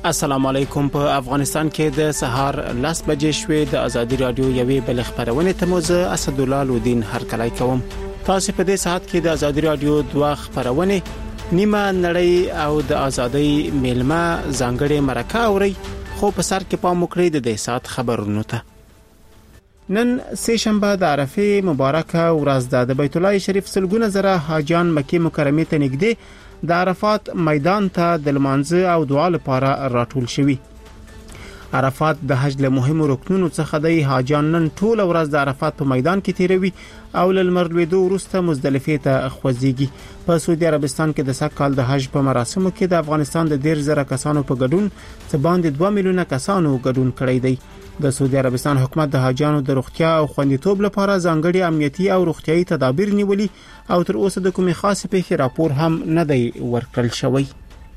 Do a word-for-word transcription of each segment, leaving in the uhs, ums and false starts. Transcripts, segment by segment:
السلام علیکم. په افغانستان کې د سهار لاس بجې شوې د ازادي رادیو یوې بل خبرونه ته موزه اسد الله لودین هرکلای کوم. تاسو په دې ساعت کې د ازادي رادیو دوه خبرونه نیمه نړۍ او د ازادۍ میلمه ځانګړي مرکه اوري، خو په سر کې پام وکړئ د دې ساعت خبرونو ته. نن سه شنبه د عرفه مبارکه ورځ ده. د بیت الله شریف سلګونه زره حاجیان مکه مکرمه ته نږدې د عرفات میدان ته د لمانځه او دعا لپاره راټول شوي. عرفات د حج له مهمو رکنونو څخه دی. حاجیان نن ټول ورځ د عرفات په میدان کې تیروي او له لمر لوېدو وروسته مزدلفه ته خوځيږي. په سعودي عربستان کې د سکهال د حج په مراسمو کې د افغانستان د ډیر زره کسانو په ګډون څه باندې دوه میلیونه کسانو ګډون کړی دی. د سعودي عربستان حکومت د حاجیانو د روغتیا او خوندیتوب لپاره ځانګړي امنیتي او روغتيایي تدابیر نیولي او تر اوسه د کومې خاصې پیښې راپور هم نه دی ورکړل شوی.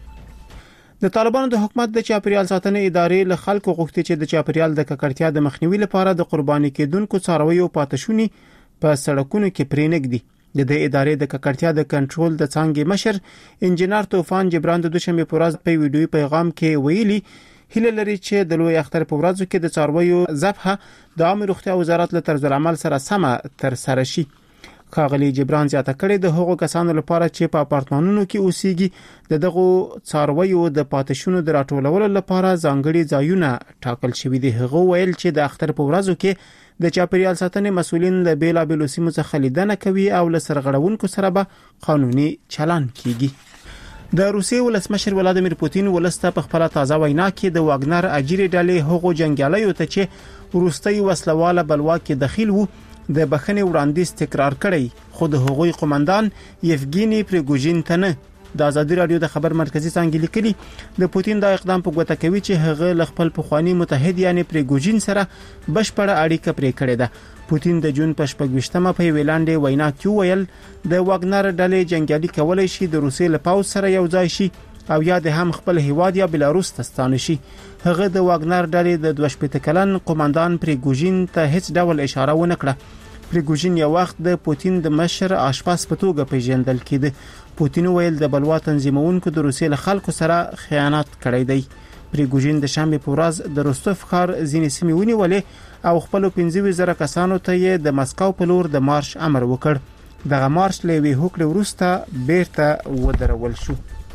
د طالبانو د حکومت د چاپیریال ساتنې ادارې له خلکو غوښتي چې د چاپیریال د ککړتیا د مخنیوي لپاره د قرباني کېدونکو څارویو پاتشونی په سړکونو کې پرېنګدي. د دې ادارې د ککړتیا د کنټرول د څانګې مشر انجنیر طوفان جبران د دوشنبه په ورځ په ویډیوي پیغام کې ویلي هله لري چې د لوی اختر په ورځو کې د څارویو ذبحه د عامه روغتیا وزارت له طرز العمل سره سم تر سره شي. ښاغلي جبران زیاته کړې د هغو کسانو لپاره چې په اپارتمانونو کې اوسېږي د دغه څارویو د پاتشونو د راټولولو لپاره ځانګړي ځایونه ټاکل شوي دي. هغه ویل چې د اختر په ورځو کې د چاپیریال ساتنې مسؤلین له بیلابېلو سیمو څخه لیدنه کوي او له سرغړونکو سره به قانوني چلند کیږي. د روسیې ولسمشر ولادیمیر پوتین ولسته په خپل تازه وینا کې د واګنر اجیري ډلې هغو جنگیالیو ته چې وروستي وسلواله بلوا کې دخیل وو د بخښنې وړاندیز تکرار کړی، خو د هغوی قومندان یفګینی پریګوژین ته نه. د ازادي رادیو د خبر مرکزی څنګه لیکلي د پوتین دا اقدام په ګوته کوي چې هغه ل خپل پخوانی متحد یعنی پریګوژین سره بشپړه اړیکه پرې کړې ده. پوتین د جون په شپږمه په ویلاندې وینا کې ویل د واګنر ډلې جنگیالي کولای شي د روسیې له پاوځ سره یو ځای شي او یا د هم خپل هیواد یا بلاروس ته ستانه شي. هغه د واګنر ډلې د دوه شپږ کلن قومندان پریګوژین ته هیڅ ډول اشاره ونه کړه. پریګوژین یو وخت د پوتین د مشر آشپاز په توګه پیژندل کېده. پوتین ویل د بلوا تنظیمونکو د روسیې له خلکو سره خیانت کړی دی. پریګوژین د شنبه په ورځ د روستوف ښار ځینې سیمې ونیولې او خپل پنځه زره کسانو ته یې د مسکو په لور د مارش امر وکړ. دغه مارش له وی هوکړې وروسته بیرته ودرول شو.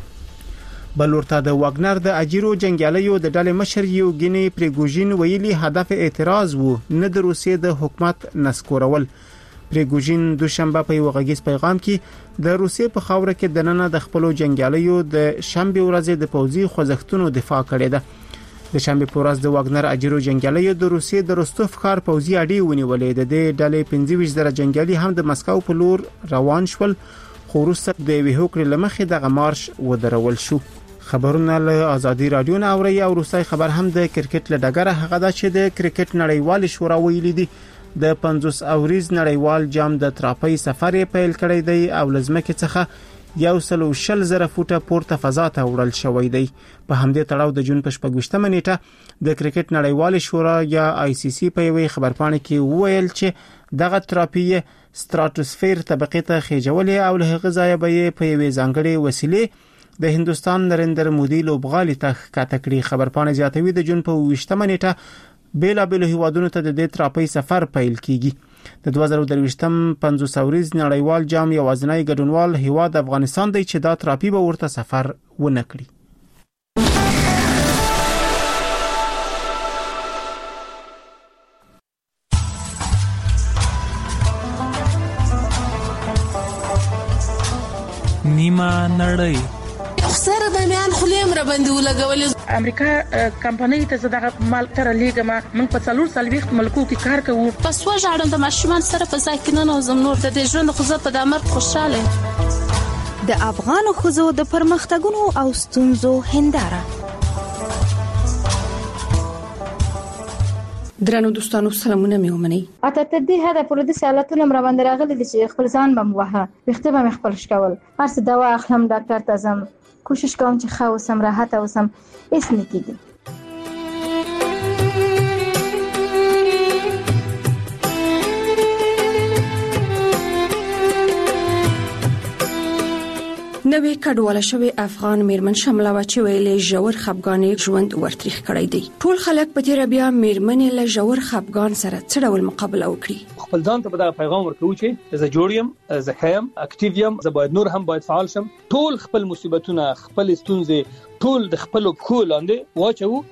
بل ورته د واګنر د اجیرو جنگیالیو د ډلې مشر یوګینی پریګوژین ویلي هدف اعتراض وو نه د روسیې د حکومت نسکورول. پریګوژین دوشنبه په یو غږیز پیغام کې د روسیې په خاوره کې د نن د خپل جنگیالیو د شنبه ورځ د پوځي خوځښتونو دفاع کړې ده. د شنبه په ورځ د واګنر اجیرو جنگیالیو د روسیې د روستوف ښار پوځي اډې ونیولې. د دې ډلې پنځه زره جنگیالي هم د مسکو په لور روان شول، خو وروسته د وی هوکړې لمخې دغه مارش ودرول شو. خبرونه له ازادي رادیو نه اوري. او روسي خبر هم د کرکټ له ډګره هغه د چې د کرکټ نړیوال شورا ویلي دي د پنځوس اوریز نړیوال جام د تراپي سفر پیل کړی دی او لزمکه څخه یو سل او شل زره فوټه پورته فضا ته وړل شوی دی. په همدې تړاو د جون په شپږمه نیټه د کرکټ نړیوال شورا یا آی سی سی په یوې خبرپاڼه کې وویل چې دغه تراپي ستراتوسفیر طبقه ته خېجولې او له هغه ځای به په یوې ځانګړې وسیلې د هندستان نریندر مودي لوبغالي ته ښکته کړي. خبرپاڼه زیاتوي د جون په ویشتمه نیټه بیلا بیل هیوادونو ته د دې تراپي سفر پیل کیږي. د دوه زره درویشتم پنځوس اوریز نړیوال جام یوازینی ګډونوال هیواد افغانستان دی چې دا تراپي به ورته سفر ونه کړي. نیمه نړۍ سره د میان خلیم را باندې ولګولې. امریکا کمپنۍ ته زړه مال تر لېګما موږ په څلور سلويخت ملکو کې کار کوو. پس وژاړم د ماشومان سره په ځای کې نه نوزم نور د دې ژوند خو زه په دامر خوشاله. د افغان خزو د پرمختګونو او ستونزو هنداره. درنو دوستانو سلامونه مې ومني. اته ته دې هدا پر دې سوالاتونه مر باندې راغلي چې خپل ځان بم وها وخته به خپل شکول هر څه دوا اخلم ډاکټر ته ځم کوشش کوم چې ښه اوسم راحت اوسم هیڅ نه کیږي. نوې کډواله شوی افغان میرمن شمله و چې ویلې ژور خپګان ژوند ورتریخ کړی دی. ټول خلک په تیر بیا میرمنې له ژور خپګان سره څه ډول مقابله وکړي. خپل ځان ته به پیغام ورکوي چې زه جوړ یم، زه خیم، اکټیو یم، زه باید نور هم باید فعال شم. ټول خپل مصیبتونه، خپل ستونزې ټول د خپل پښو لاندې واچو.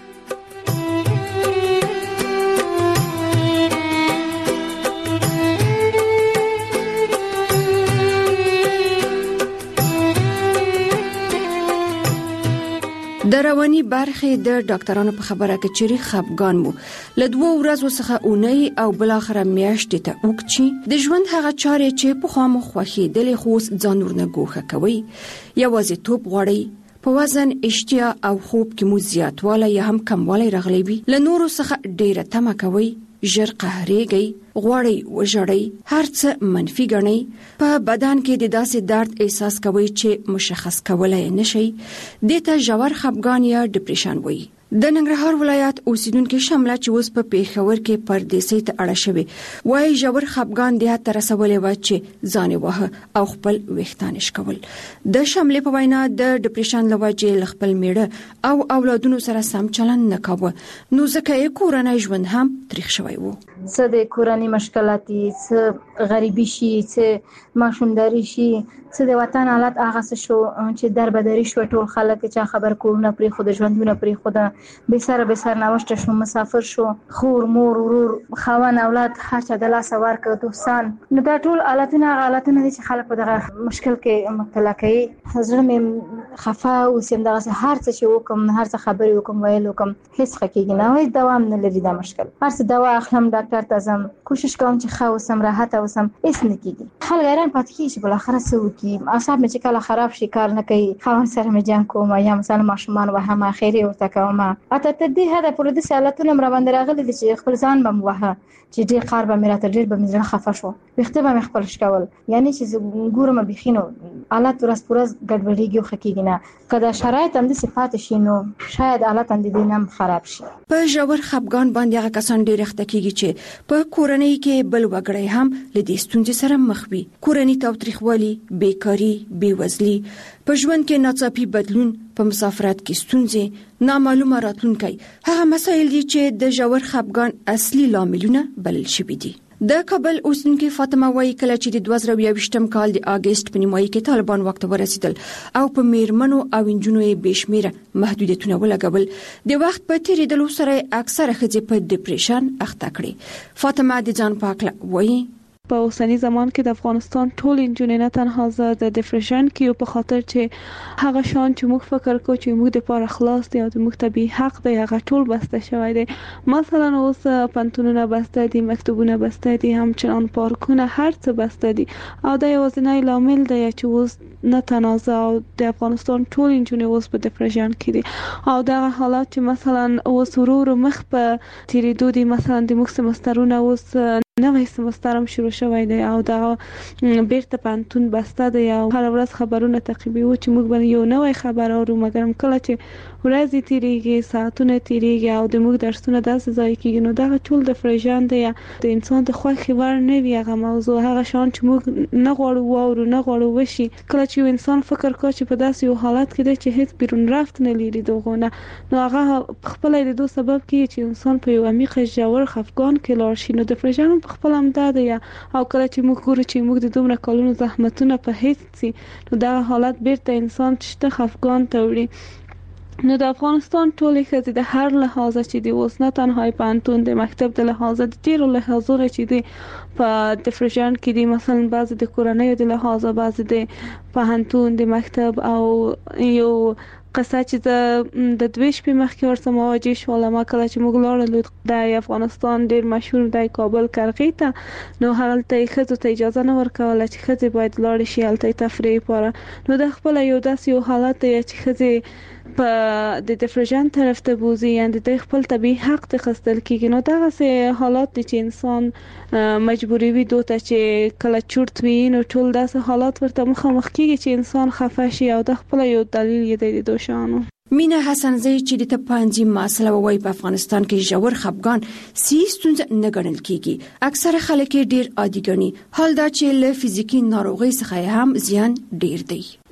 د رواني برخې د ډاکټرانو په خبره کې چې خپګان مو له دوه ورځو څخه اونۍ او بل اخر میاشتې ته وکړي. د ژوند هغه چارې چې په خامو خوخي د لخوس ځان ورنه ګوښه کوي، یوازې توپ غوړي، په وزن، اشتیا او خوب کې مو زیاتوالی یا هم کموالی راغلی وي، له نورو څخه ډیره تمه کوي، ژر قهرېږئ، غواړئ وژړئ، هر څه منفي ګڼئ، په بدن کې د داسې درد احساس کوئ چې مشخص کولای نشئ. دې ته ژور خپګان یا ډیپریشن وایي. د ننګرهار ولایت اوسیدونکو شمله چې اوس په پیښور کې پردیسۍ ته اړه شوی وایي ژور خپګان د هغه رسولې و چې ځان وه او خپل وختان شکول. د شملې په وینا د ډیپریشن لوجې خپل میړه او اولادونو سره سم چلند نه کاوه، نو ځکه یې کورنۍ ژوند هم تریخ شوی وو. څه د کورنۍ مشکلاتي، څه غریبي شي، څه ماشومداري شي، څه د وطن حالت هغه څه شو چې دربدري شو. ټول خلک چې خبر کورونه پرې خود ژوندونه پرې خود به سره به سر نوشته شو، مسافر شو، خور مور ورور خوان اولاد هر چا د لاس ورکړ دوستان. نو دا ټول حالتونه حالتونه دي چې خلک په دغه مشکل کې مبتلا کوي. زړه مې خفه او سم دغه هر څه چې وکم، هر څه خبرې وکم، ویل وکم، هیڅ حقیقت نه وي، دوام نه لري دا مشکل. هر څه دوا اخلم، ډاکټر ته ځم، کوشش کوم چې ښه اوسم، راحت اوسم، هیڅ نه کیږي. خلک حیران پاتې کیږي چې بل اخر څه وکي. اعصاب مې چې کله خراب شي کار نه کوي، خاوند سره مې جنګ کوم یا مثلا ماشومان وهم اخیری ورته کوم. اته ته دې هدا پر دې سالتونه مر باندې راغلي چې خپل ځان بم وها چې ډېر قار به مې راته ډېر به مې ځړه خفه شو، وخته به مې خپل شکول، یعنی چې ګورم بخینو حالت ورس پرز ګډوډیږي خو کېږي نه. کله شرایط هم د صفات شي نو شاید حالت هم د دینم خراب شي. په ژور خپګان باندې هغه کسان ډېر اخته کېږي چې په کورنۍ کې بل وګړی هم له دې ستونزې سره مخ وي. کورنۍ تاوتریخوالي، بیکاری، بیوزلي، په ژوند کې ناڅاپي بدلون، په مسافرت کې ستونزې، نامعلومه راتلونکی، هغه مسایل دي چې د ژور خپګان اصلي لاملونه بلل شوي دي. د کابل اوسیدونکې فاطمه وایي کله چې د دوه زره یوویشتم کال د اګست په نیمایي کې طالبان واک ته ورسېدل او په میرمنو او نجونو یې بې شمېره محدودیتونه ولګول، د وخت په تېرېدلو سره اکثره ښځې په ډیپریشن اخته کړې. فاطمه د ځان په هکله وایي په اوسنی زمان کې د افغانستان ټول انجونې نه تنها زه د ډیپریشن کې په خاطر چې هغه شان چې موږ فکر کوو چې موږ د پاره خلاص دی او د موږ طبي حق دی هغه ټول بسته شوی دی. مثلا اوس پنتونونه بسته دي، مکتوبونه بسته دي، همچنان پارکونه، هر څه بسته دي او دا یوازینی لامل دی چې اوس نه تنازع او د افغانستان ټول انجونې اوس په ډیپریشن کې دي او دا حالات چې مثلا اوس ورور مخ په تیریدو دي. مثلا د موږ سمسترونه اوس نوې سمستر هم شروع شوی دی او دا بیرته پانتون بسته دی او هر ورځ خبرونه تعقیبوي چې موږ باندې یو نوې خبر اورو، مګر کله چې ورځې تیریږي، ساعتونه تیریږي او د موږ درسونه داسې ځای کېږي، نو دا ټول د فرجان دی د انسان د خوښې وړ نه وي هغه موضوع، هغه شان چې موږ نه غواړو واورو، نه غواړو وشي. کله چې یو انسان فکر کوي چې په داسې یو حالت کې دی چې هیڅ بیرون رفت نه لري دغونه، نو هغه خپل د دوه سبب کې چې انسان په یو عمیق ژور خفګان کې لاړ شي. نو د فرجان خپل هم دا دی او کله چې موږ ګورو چې موږ د دومره کلونو زحمتونه په هیڅ سي، نو دا حالت بیرته انسان شته خفګان ته وړي. نو د افغانستان ټولې ښځې د هر لحاظه چې دی اوس نه تنها پوهنتون د مکتب د لحاظه د ډېرو لحاظونو چې دی په ډیپریشن کې دي، مثلا بعضې د کورنیو د لحاظه، بعضې د پوهنتون د مکتب او یو قصه چې د د دوه شپې مخکې ورسره مواجه شوم. ما کله چې موږ لاړو د افغانستان ډېر مشهور دی کابل کرغې ته، نو هلته یې ښځو ته اجازه نه ورکوله چې ښځې باید لاړې شي هلته تفریح لپاره. نو د خپله یو داسې یو حالت دی چې ښځې په د ډیپریشن طرف ته بوزي، یعنې د خپل طبي حق ته خستل کېږي. نو دغسې حالات دي چې انسان مجبوري وي دو ته چې کله چورت وي، نو ټول داسې حالات ورته مخامخ کېږي چې انسان خفه شي او د خپله یو دلیل یې دی د دوشانو. مینا حسنزی چې د تپانځي مسله وایي په افغانستان کې ژور خپګان سي ستونزه نه ګڼل کېږي، اکثره خلک ډېر عادي ګڼي، حال دا چې له فزیکي ناروغۍ څخه هم زیان ډېر دی.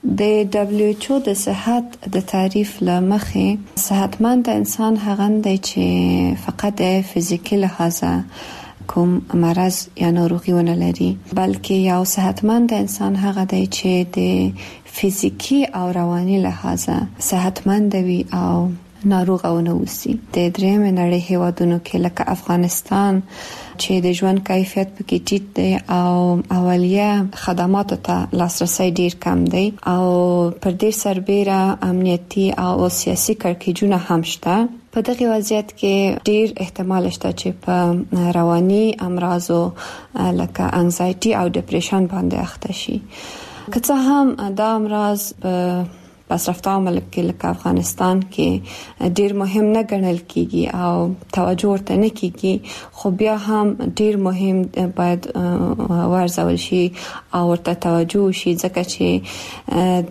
د دبليو ایچ او د صحت د تعریف لمخې صحتمند انسان هغه دی چې فقط فزیکی لحاظه کوم مرض یا ناروغي ونه لري، بلکې یو صحتمند انسان هغه دی چې د فزیکی او رواني لحاظه صحتمند وي او ناروغ او نه وسی. د درېم نړۍ هیوادونو کې لکه افغانستان چې د ژوند کیفیت پکې ټیټ دی او اولیه خدماتو ته لاسرسي ډیر کم دی او پر دې سربېره امنیتي او سیاسي کړکېچونه هم شته. په دغه وضعیت کې ډیر احتمال شته چې په رواني امراضو لکه انزایټي او ډیپریشن باندې اخته شي. که څه هم دا امراض په پسرفته ملک کې لکه افغانستان کې ډیر مهم نه ګڼل کیږي او توجه ورته نه کیږي، خو بیا هم ډیر مهم باید ورزول شي او ورته توجه شي، ځکه چې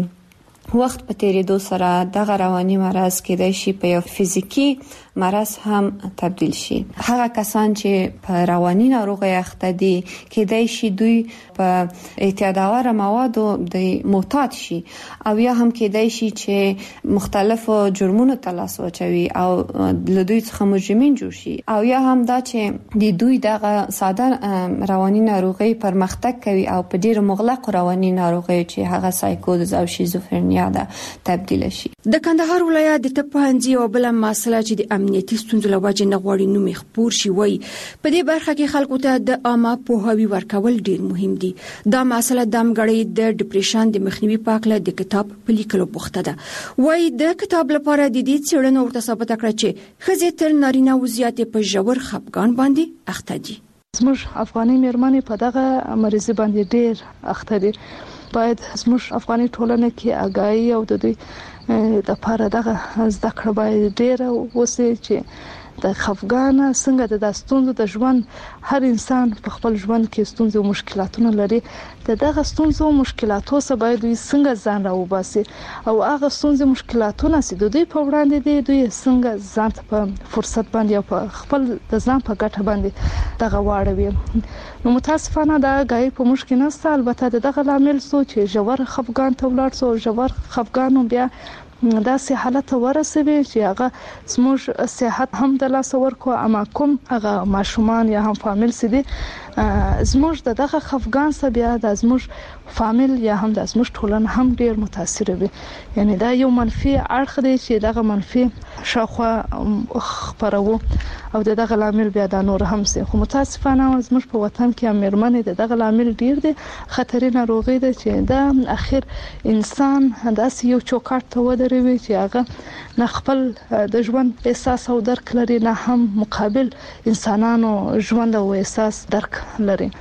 د وخت په تیریدو سره دغه رواني مرض کېدای شي په یو فزیکی مرض هم تبدیل شي. هغه کسان چې په رواني ناروغي اخته دي کېدای شي دوی په اعتیادآور موادو د معتاد شي او یا هم کېدای شي چې مختلفو جرمونو ته لاس واچوي او له دوی څخه مجرمین جوړ شي، او یا هم دا چې د دوی دغه ساده رواني ناروغي پرمختګ کوي او په ډیر مغلق رواني ناروغي چې هغه سایکوز او شیزوفرنیا ده تبدیل شي. د کندهار ولایت د طبي او بل مسله چې د امنیتي ستونزو لوجه نه غواړي نوم خپور شي وای په دې برخه کې خلکو ته د عامه پوهاوی ورکول ډیر مهم دي. دا مسله د امګړې د ډیپریشن د مخنیوي پاکله د کتاب په لیکلو بوخته ده. وای د کتاب لپاره د دې څېړنو ورته ثابت کړ چې خزې تر نارینه وضعیت په ژور خپګان باندې اخته دي. زموږ افغاني مېرمنې په دغه مرض باندې ډیر اخته دي. باید زموږ افغاني ټولنه کې آگاهی او د دې د لپاره دغه زده کړه باید ډیر وسی چې د خفګان څنګه د داستونو د ژوند هر انسان په خپل ژوند کې ستونزې او مشکلاتونه لري، د دغه ستونزو او مشکلاتو سره باید دوی څنګه ځان راوباسي او هغه ستونزې مشکلاتونه چې د دوی په وړاندې دي دوی څنګه ځان په فرصت باندې او په خپل د ځان په ګټه باندې دغه واړوي. نو متاسفانه دا غي په مشکل نشته، البته دغه لامل سو چې ژور خفګان ته ولاړ سو، ژور خفګان بیا دا سه حالت ورسوي چې هغه زموږ صحت هم د لاس ورکو، اما کوم هغه ماشومان یا هم فامیل سي دي زموږ دغه خفګان سره بیا د زموږ فامیل یا هم د زموږ ټولنه هم ډیر متاثر وي. یعنی دا یو منفي اړخ دی چې دغه منفي شاخوا خبرو او دغه لامل بیا د نور هم سي. خو متاسفانه زموږ په وطن کې امرمنې دغه لامل ډیر دي، خطرې ناروغي ده چې دا اخر انسان داسې یو چوکاټ ته ودروي چې هغه نه خپل د ژوند احساس او درک لري، نه هم مقابل انسانانو ژوند او احساس درک لري.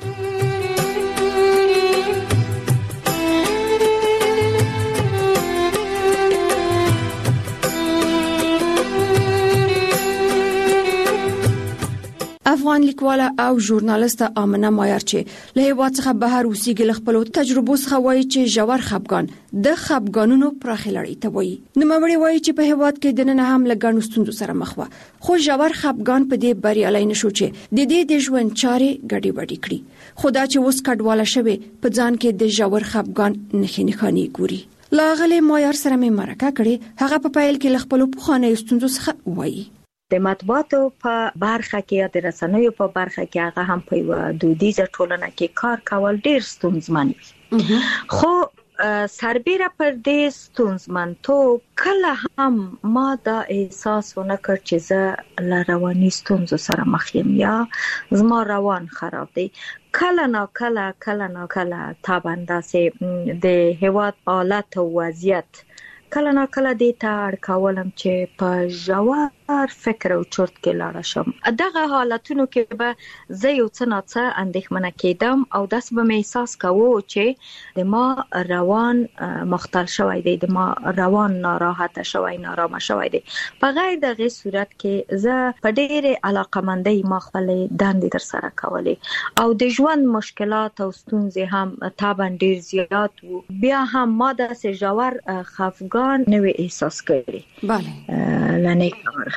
افغان لیکواله او ژورنالیسته آمنه مایار چې له هیواد څخه بهر اوسېږي خپل تجربو څخه وایي چې ژور خپګان د خپګانونو پراخه لړۍ ته وایي. نو مړی وایي چې په هیواد کې د نن هم لګانو ستوندو سره مخ وه، خو ژور خپګان په دې بریالي نشو چې د دې د ژوند چارې ګډې وډې کړي. خدا چې اوس کډواله شوه په ځان کې د ژور خپګان نښې نښانې ګوري. لاغله مایار سره مې مرکه کړې، هغه په پایل کې خپل پخوانی ستوندو څخه وایي. د مطبوعاتو په برخه کې یا د رسنیو په برخه کې هغه هم په یو دودیزه ټولنه کې کار کول ډیر ستونزمن وي، خو سربېره پر دې ستونزمنتوب کله هم ما دا احساس ونه کړ چې زه له رواني ستونزو سره مخ یم یا زما روان خراب دی. کله نا کله کله نا کله تابنده سي د هیواد حالت او وضعیت کله نا کله دې ته اړ کولم چې په ژور فکر او چرت کې لاړ شم. دغه حالتونو کې به زه یو څه نه څه اندېښمنه کېدم او داس به مې احساس کوو چې د ما روان مختل شوی دی، د ما روان ناراحته شوی، نارامه شوی دی. په غیر دغه صورت کې زه په ډېرې علاقمندۍ ما خپلې دندې ترسره کولې او د ژوند مشکلات او ستونزې هم طبعا ډېر زیات وو. بیا هم ما داسې ژور خفګان خفګان نوې احساس کړي. bale لنه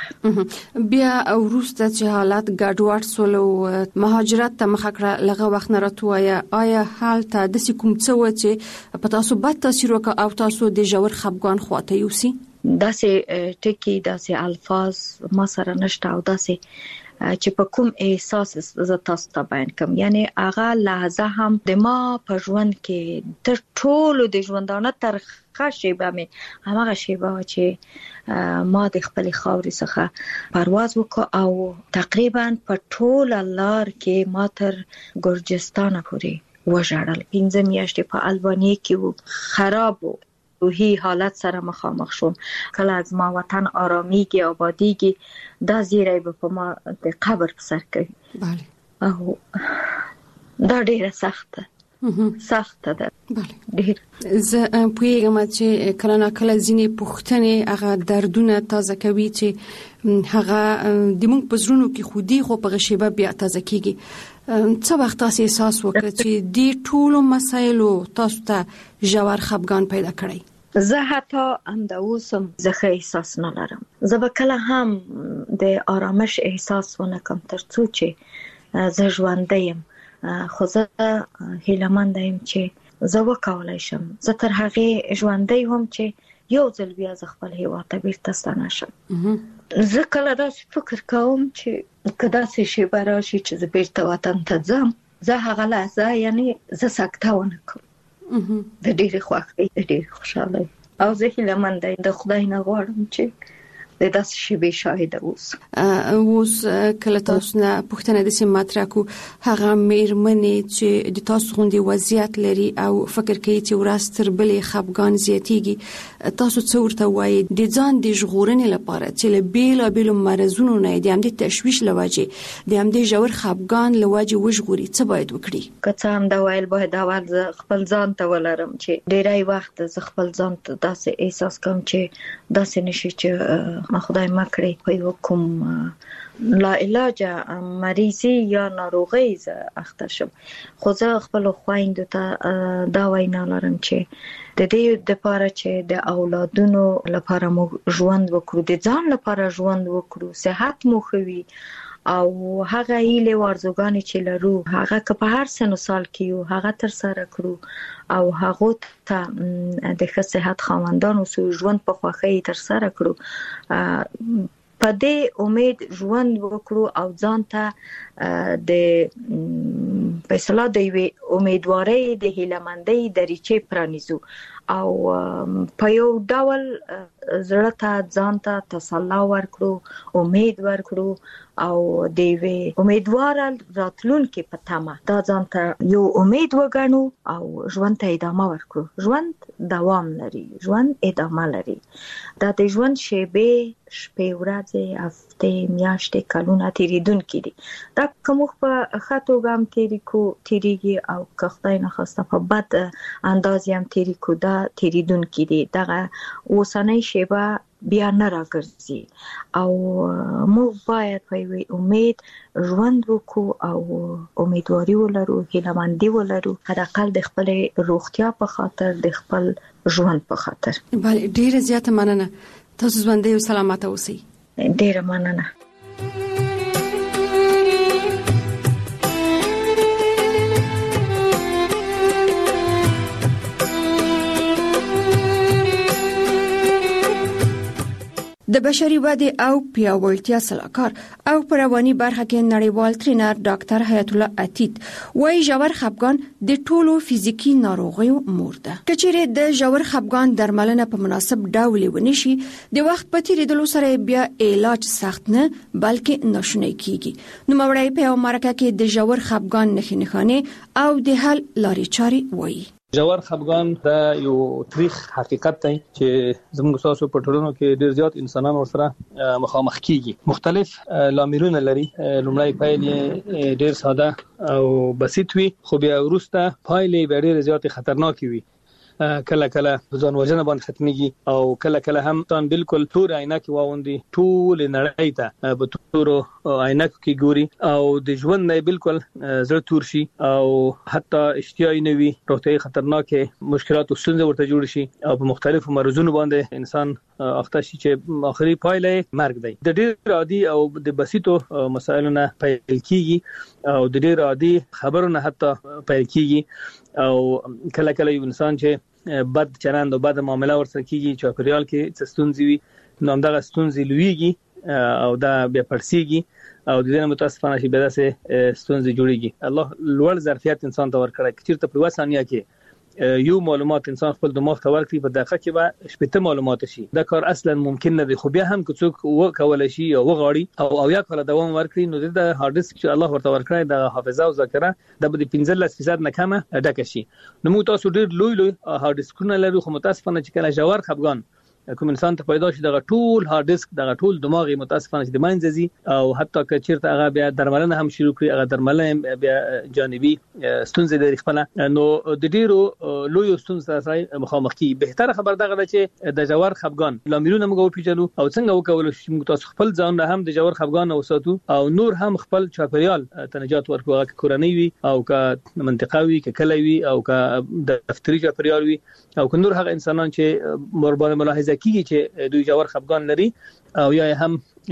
کار بیا وروسته چې حالات ګډوډ سول او مهاجرت ته مخ کړه لغه وخت نه راتوایا آیا حالت د کوم څه و چې په تاسو بد تاثیر وکړ او تاسو د جوړ خفګان خواته یوسي؟ داسې ټکی داسې الفاظ ما سره نشته او داسې چې په کوم احساس ز تاسو ته بیان کوم. یعنی هغه لحظه هم د ما په ژوند کې تر ټولو د ژوندانه تر خاصه به هغه شیبه چې ما د خپل خاورې څخه پرواز وکړ او تقریبا په ټول لار کې ما تر ګرجستان پورې وژړل. پنځه میاشتې په البانیا کې خراب و روحي حالت سره مخامخ شوم. کله از ما وطن آرامیږي آبادیږي دا زیری به په ما د قبر په سر کوي. bale او دا ډیره سخته سخته ده. bale ډیر زه پوهیږم چې کله نه کله ځینې پوښتنې هغه دردونه تازه کوي چې هغه د موږ په زړونو کې خودي خو په غشيبه بیا تازه کیږي. څه وخت تاسو احساس وکړ چې د ټولو مسایلو تاسو ته جوړ خفګان پیدا کړی؟ زه حتی هم د اوسم زخه احساس نه لرم. زه به کله هم د آرامش احساس ونه کوم تر څو چې زه ژوندی یم. خو زه هیله‌مند یم چې زه وکولای شم. زه تر هغه ژوندی وم چې یو ځل بیا ز خپل هیواد ته بیرته ستنه شم. زه کله داسې فکر کوم چې کدا څه شی براشي چې زه بیرته وطن ته ځم زه هغه لحظه یعنی زه سکته ونه کوم. د ډېر خوښۍ د ډېر خوشاله او زه هیله‌مند یم د خدای نه غواړم چې د داسې شی به شاهد اوس. اوس کله تاسو نه پوښتنه د سیم مطرح کو هغه میرمنې چې د تاسو غوندي وضعیت لري او فکر کوي چې ورځ تر بلې خفګان زیاتیږي تاسو څه ورته وایي د ځان د ژغورنې لپاره چې له بیل بیل مرزونو نه د هم د تشویش لوجه د هم د جوړ خفګان لوجه وژغوري څه باید وکړي؟ که څه هم دا ویل باید اول خپل ځان ته ولرم چې ډیری وخت ز خپل ځان ته داسې احساس کوم چې داسې نشي چې ما خدای مکړي په یو کوم لا علاج مریضي یا ناروغي ز اخته شم. خو زه خپل خويندو ته دا وینا لرم چې د دې د لپاره چې د اولادونو لپاره مو ژوند وکړو د ځان لپاره ژوند وکړو صحت مو خوي او هغه ایله ورزګانی چې لرو هغه که په هر سن سال کې یو هغه تر سره کړو او هغه ته د ښه صحت خواندانو سو ژوند په خوخه تر سره کړو. په دې امید ژوند وکړو او ځان ته د فیصله دی امیدواري د هیلمندۍ دریچې پرانیزو او په یو ډول زړه ته ځان ته تسلا ورکړو امید ورکړو او د وی امیدوار راتلونکي په تمه دا ځان ته یو امید وګڼو او ژوند ته ادامه ورکړو. ژوند دوام لري ژوند ادامه لري. دا د ژوند شیبې شپې ورځې هفته میاشتې کلونه تیریدونکي دي. دا کوم په خاطو ګام تیری کو تیریږي او که خدای نه خواسته په بد انداز هم تیری کو دا تیریدونکي دي. دغه اوسنۍ شیبه بیا نه راګرځي او موږ باید په یوې امید ژوند وکړو او امیدواري ولرو هیله‌مندي ولرو حداقل د خپل روغتیا په خاطر د خپل ژوند په خاطر. بله ډیره زیاته مننه. تاسو ژوندۍ او سلامت اوسئ. ډیره مننه. د بشري ودې او پیاوړتیا سلاکار او په رواني برخه کې نړیوال ټرینر ډاکټر حیات الله عتیق وايي جوړ خفګان د ټولو فزیکی ناروغیو مور ده. کچېره د جوړ خفګان درملنه په مناسب ډول ونشي د وخت په تیریدلو سره بیا علاج سخت نه بلکې ناشونی کیږي. نو مورای په امریکا کې د جوړ خفګان نښې نښانې او د حل لارې چارې وایي. جوړ خفګان دا یو تاریخ حقیقت دی چې زموږ تاسو په ټولنو کې ډیر زیات انسانان ورسره مخامخ کیږي. مختلف لاملونه لري. لومړی پایلې ډیر ساده او بسيط وي خو بیا وروسته پایلې ډیر زیات خطرناک وي. کله کله ځان وژنه باندې ختميږي او کله کله هم تان بالکل تور عینکې واوندي ټول نړۍ ته په تور عینکو کې ګوري او د ژوند نه بالکل زړه تور شي او حتی اشتیاي نوي روغتي خطرناکه مشکلات او ستونزې ورته جوړ شي او په مختلفو مرزونو باندې انسان اخته شي چې اخري پایله مرګ دی. د ډېر عادي او د بسيطو مسایلو نه پیل کیږي او د ډېر عادي خبرو نه حتی پیل کیږي او کله کله یو انسان چې بد چلند او بد معاملې ورسره کیږي چې پریال کې ستونزې وي نو همدغه ستونزې لویږي او دا بیا پرسیږي او د دې متاسفانه شي به داسې ستونزې جوړيږي. الله لوړ ظرفیت انسان ته ورکړي چې تر په وسانیا کې یو معلومات انسان خپل دماغ ته ورکړي په دقیقه کې به شپږ معلومات شي. دا کار اصلا ممکن نه دی خو بیا هم که څوک وکول شي او وغاړي او او یا کله دوام ورکړي نو د هارد ډیسک چې الله ورته ورکړي د حافظه او ذاکره د بده پنځلس فیصد نه کمه ډکه شي. نو موږ تاسو ډیر لوی لوی هارد ډیسکونه لرو خو متاسفانه چې کله جوار خفغان کوم انسان ته پیدا شي دغه ټول هارد ډیسک دغه ټول دماغي متاسفانه چې د ماینځي او حتی که چیرته هغه بیا درملنه هم شروع کړي هغه درملنه بیا جانبي ستونزې لري خپل نو د ډیرو لوی ستونزې سره مخامخ کی. بهتره خبر دغه چې د جوار خفغان لاملونه موږ پیژنو او څنګه وکول شي موږ تاسو خپل ځان هم د جوار خفغان وساتو او نور هم خپل چاپریال تنجات ورکو هغه کورنۍ وي او که منطقوي که کلوي او که دفتري چاپریال وي او که نور هغه انسانان چې مربانه ملاحظه کیږي چې دوی جوار خفغان لري او یا هم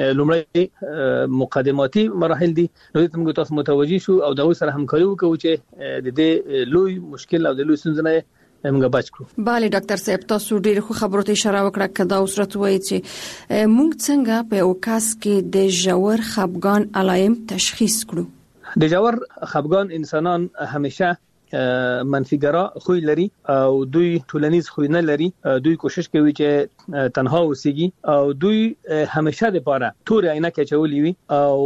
لومړی مقدماتي مراحل دي نو ته موږ تاسو متوجي شو او د سره همکاري وکړو چې د دې لوی مشکل او د لوی ستونزې نه موږ بچ کړو. bale ډاکټر صاحب تاسو ډیر خو خبرو ته اشاره وکړه کدا اوسرت وایي چې موږ څنګه په اوکاس کې د جوار خفغان علائم تشخیص کړو. د جوار خفغان انسانان همیشه منفیګرا خوې لري او دوی ټولنیز خوې نه لري. دوی کوشش کوي چې تنها اوسېږي او دوی همیشه د پاره تور عینکې چولې وي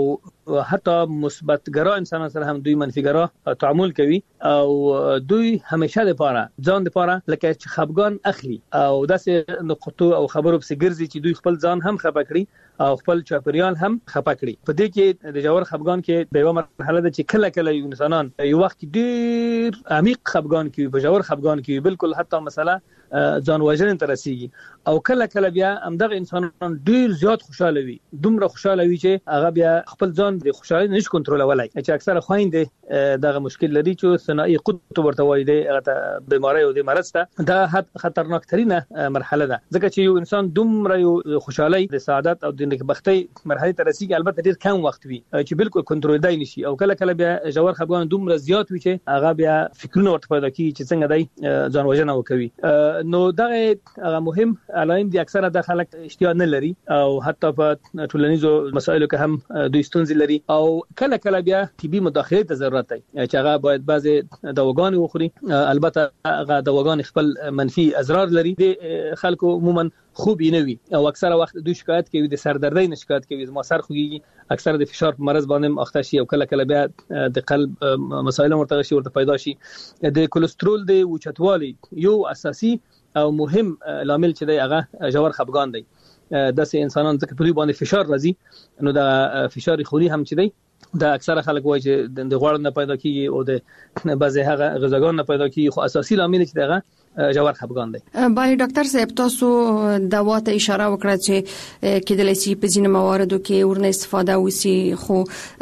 او حتی مثبت ګرا انسانان سره هم دوی منفیګرا تعامل کوي او دوی همیشه د پاره ځان د پاره لکه چې خفغان اخلي او داسې نقطو او خبرو په ګرځي چې دوی خپل ځان هم خپه کړي او خپل چاپریال هم خپه کړي. په دې کې د جوار خفغان کې د یو مرحله ده چې کله کله یو انسانان یو وخت ډیر عمیق خفغان کې په جوار خفغان کې بالکل حتی مسله ځان وژنې ته رسیږي او کله کله بیا همدغه انسانان ډیر زیات خوشاله وي دومره خوشاله وي چې هغه بیا خپل ځان د خوشالۍ نشي کنټرولولای چې اکثره خويندې دغه مشکل لري چې ثنائي قطب ورته وایي د بیماری او د مرض ته دا خطرناک ترينه مرحله ده ځکه چې یو انسان دومره یو خوشالۍ د سعادت او د نکبختۍ مرحله ته رسیږي البته ډیر کم وخت وي چې بالکل کنټرول دی نشي او کله کله بیا جوار خفغان دومره زیات وي چې هغه بیا فکرونه ورته پیدا کوي چې څنګه دی ځان وژنه وکوي. نو دغه هغه مهم علائم دي اکثره د خلک اشتیا نه لري او حتی په ټولنیزو مسایلو کې هم دوی ستونزې لري او کله کله بیا طبي مداخله ته ضرورت دی چې هغه باید بعضي دواګان وخوري. البته هغه دواګان خپل منفي اضرار لري د خلکو عموما خوب نه وي او اکثره وخت دوی شکایت کوي د سردردۍ نه شکایت کوي ما سر خوږي اکثره د فشار په مرز باندې اخته شي او کله کله بیا د قلب مسایل ورته شي ورته پیدا شي. د کولېسترول د اوچتوالي یو اساسي او مهم لامل چې دی هغه جوار خفغان دی. داسې انسانان ځکه په دوی باندې فشار راځي نو د فشار خوني هم چې دی دا اکثره خلک وایي چې د غوړ نه پیدا کیږي او د بعضی هغه غذاګان نه پیدا کیږي خو اساسي لامل چې دغه جوار خفغان دی. بای ډاکټر صاحب تاسو دوا ته اشاره وکړه چې کېدلای شي په ځینو مواردو کې ورنه استفاده وسی خو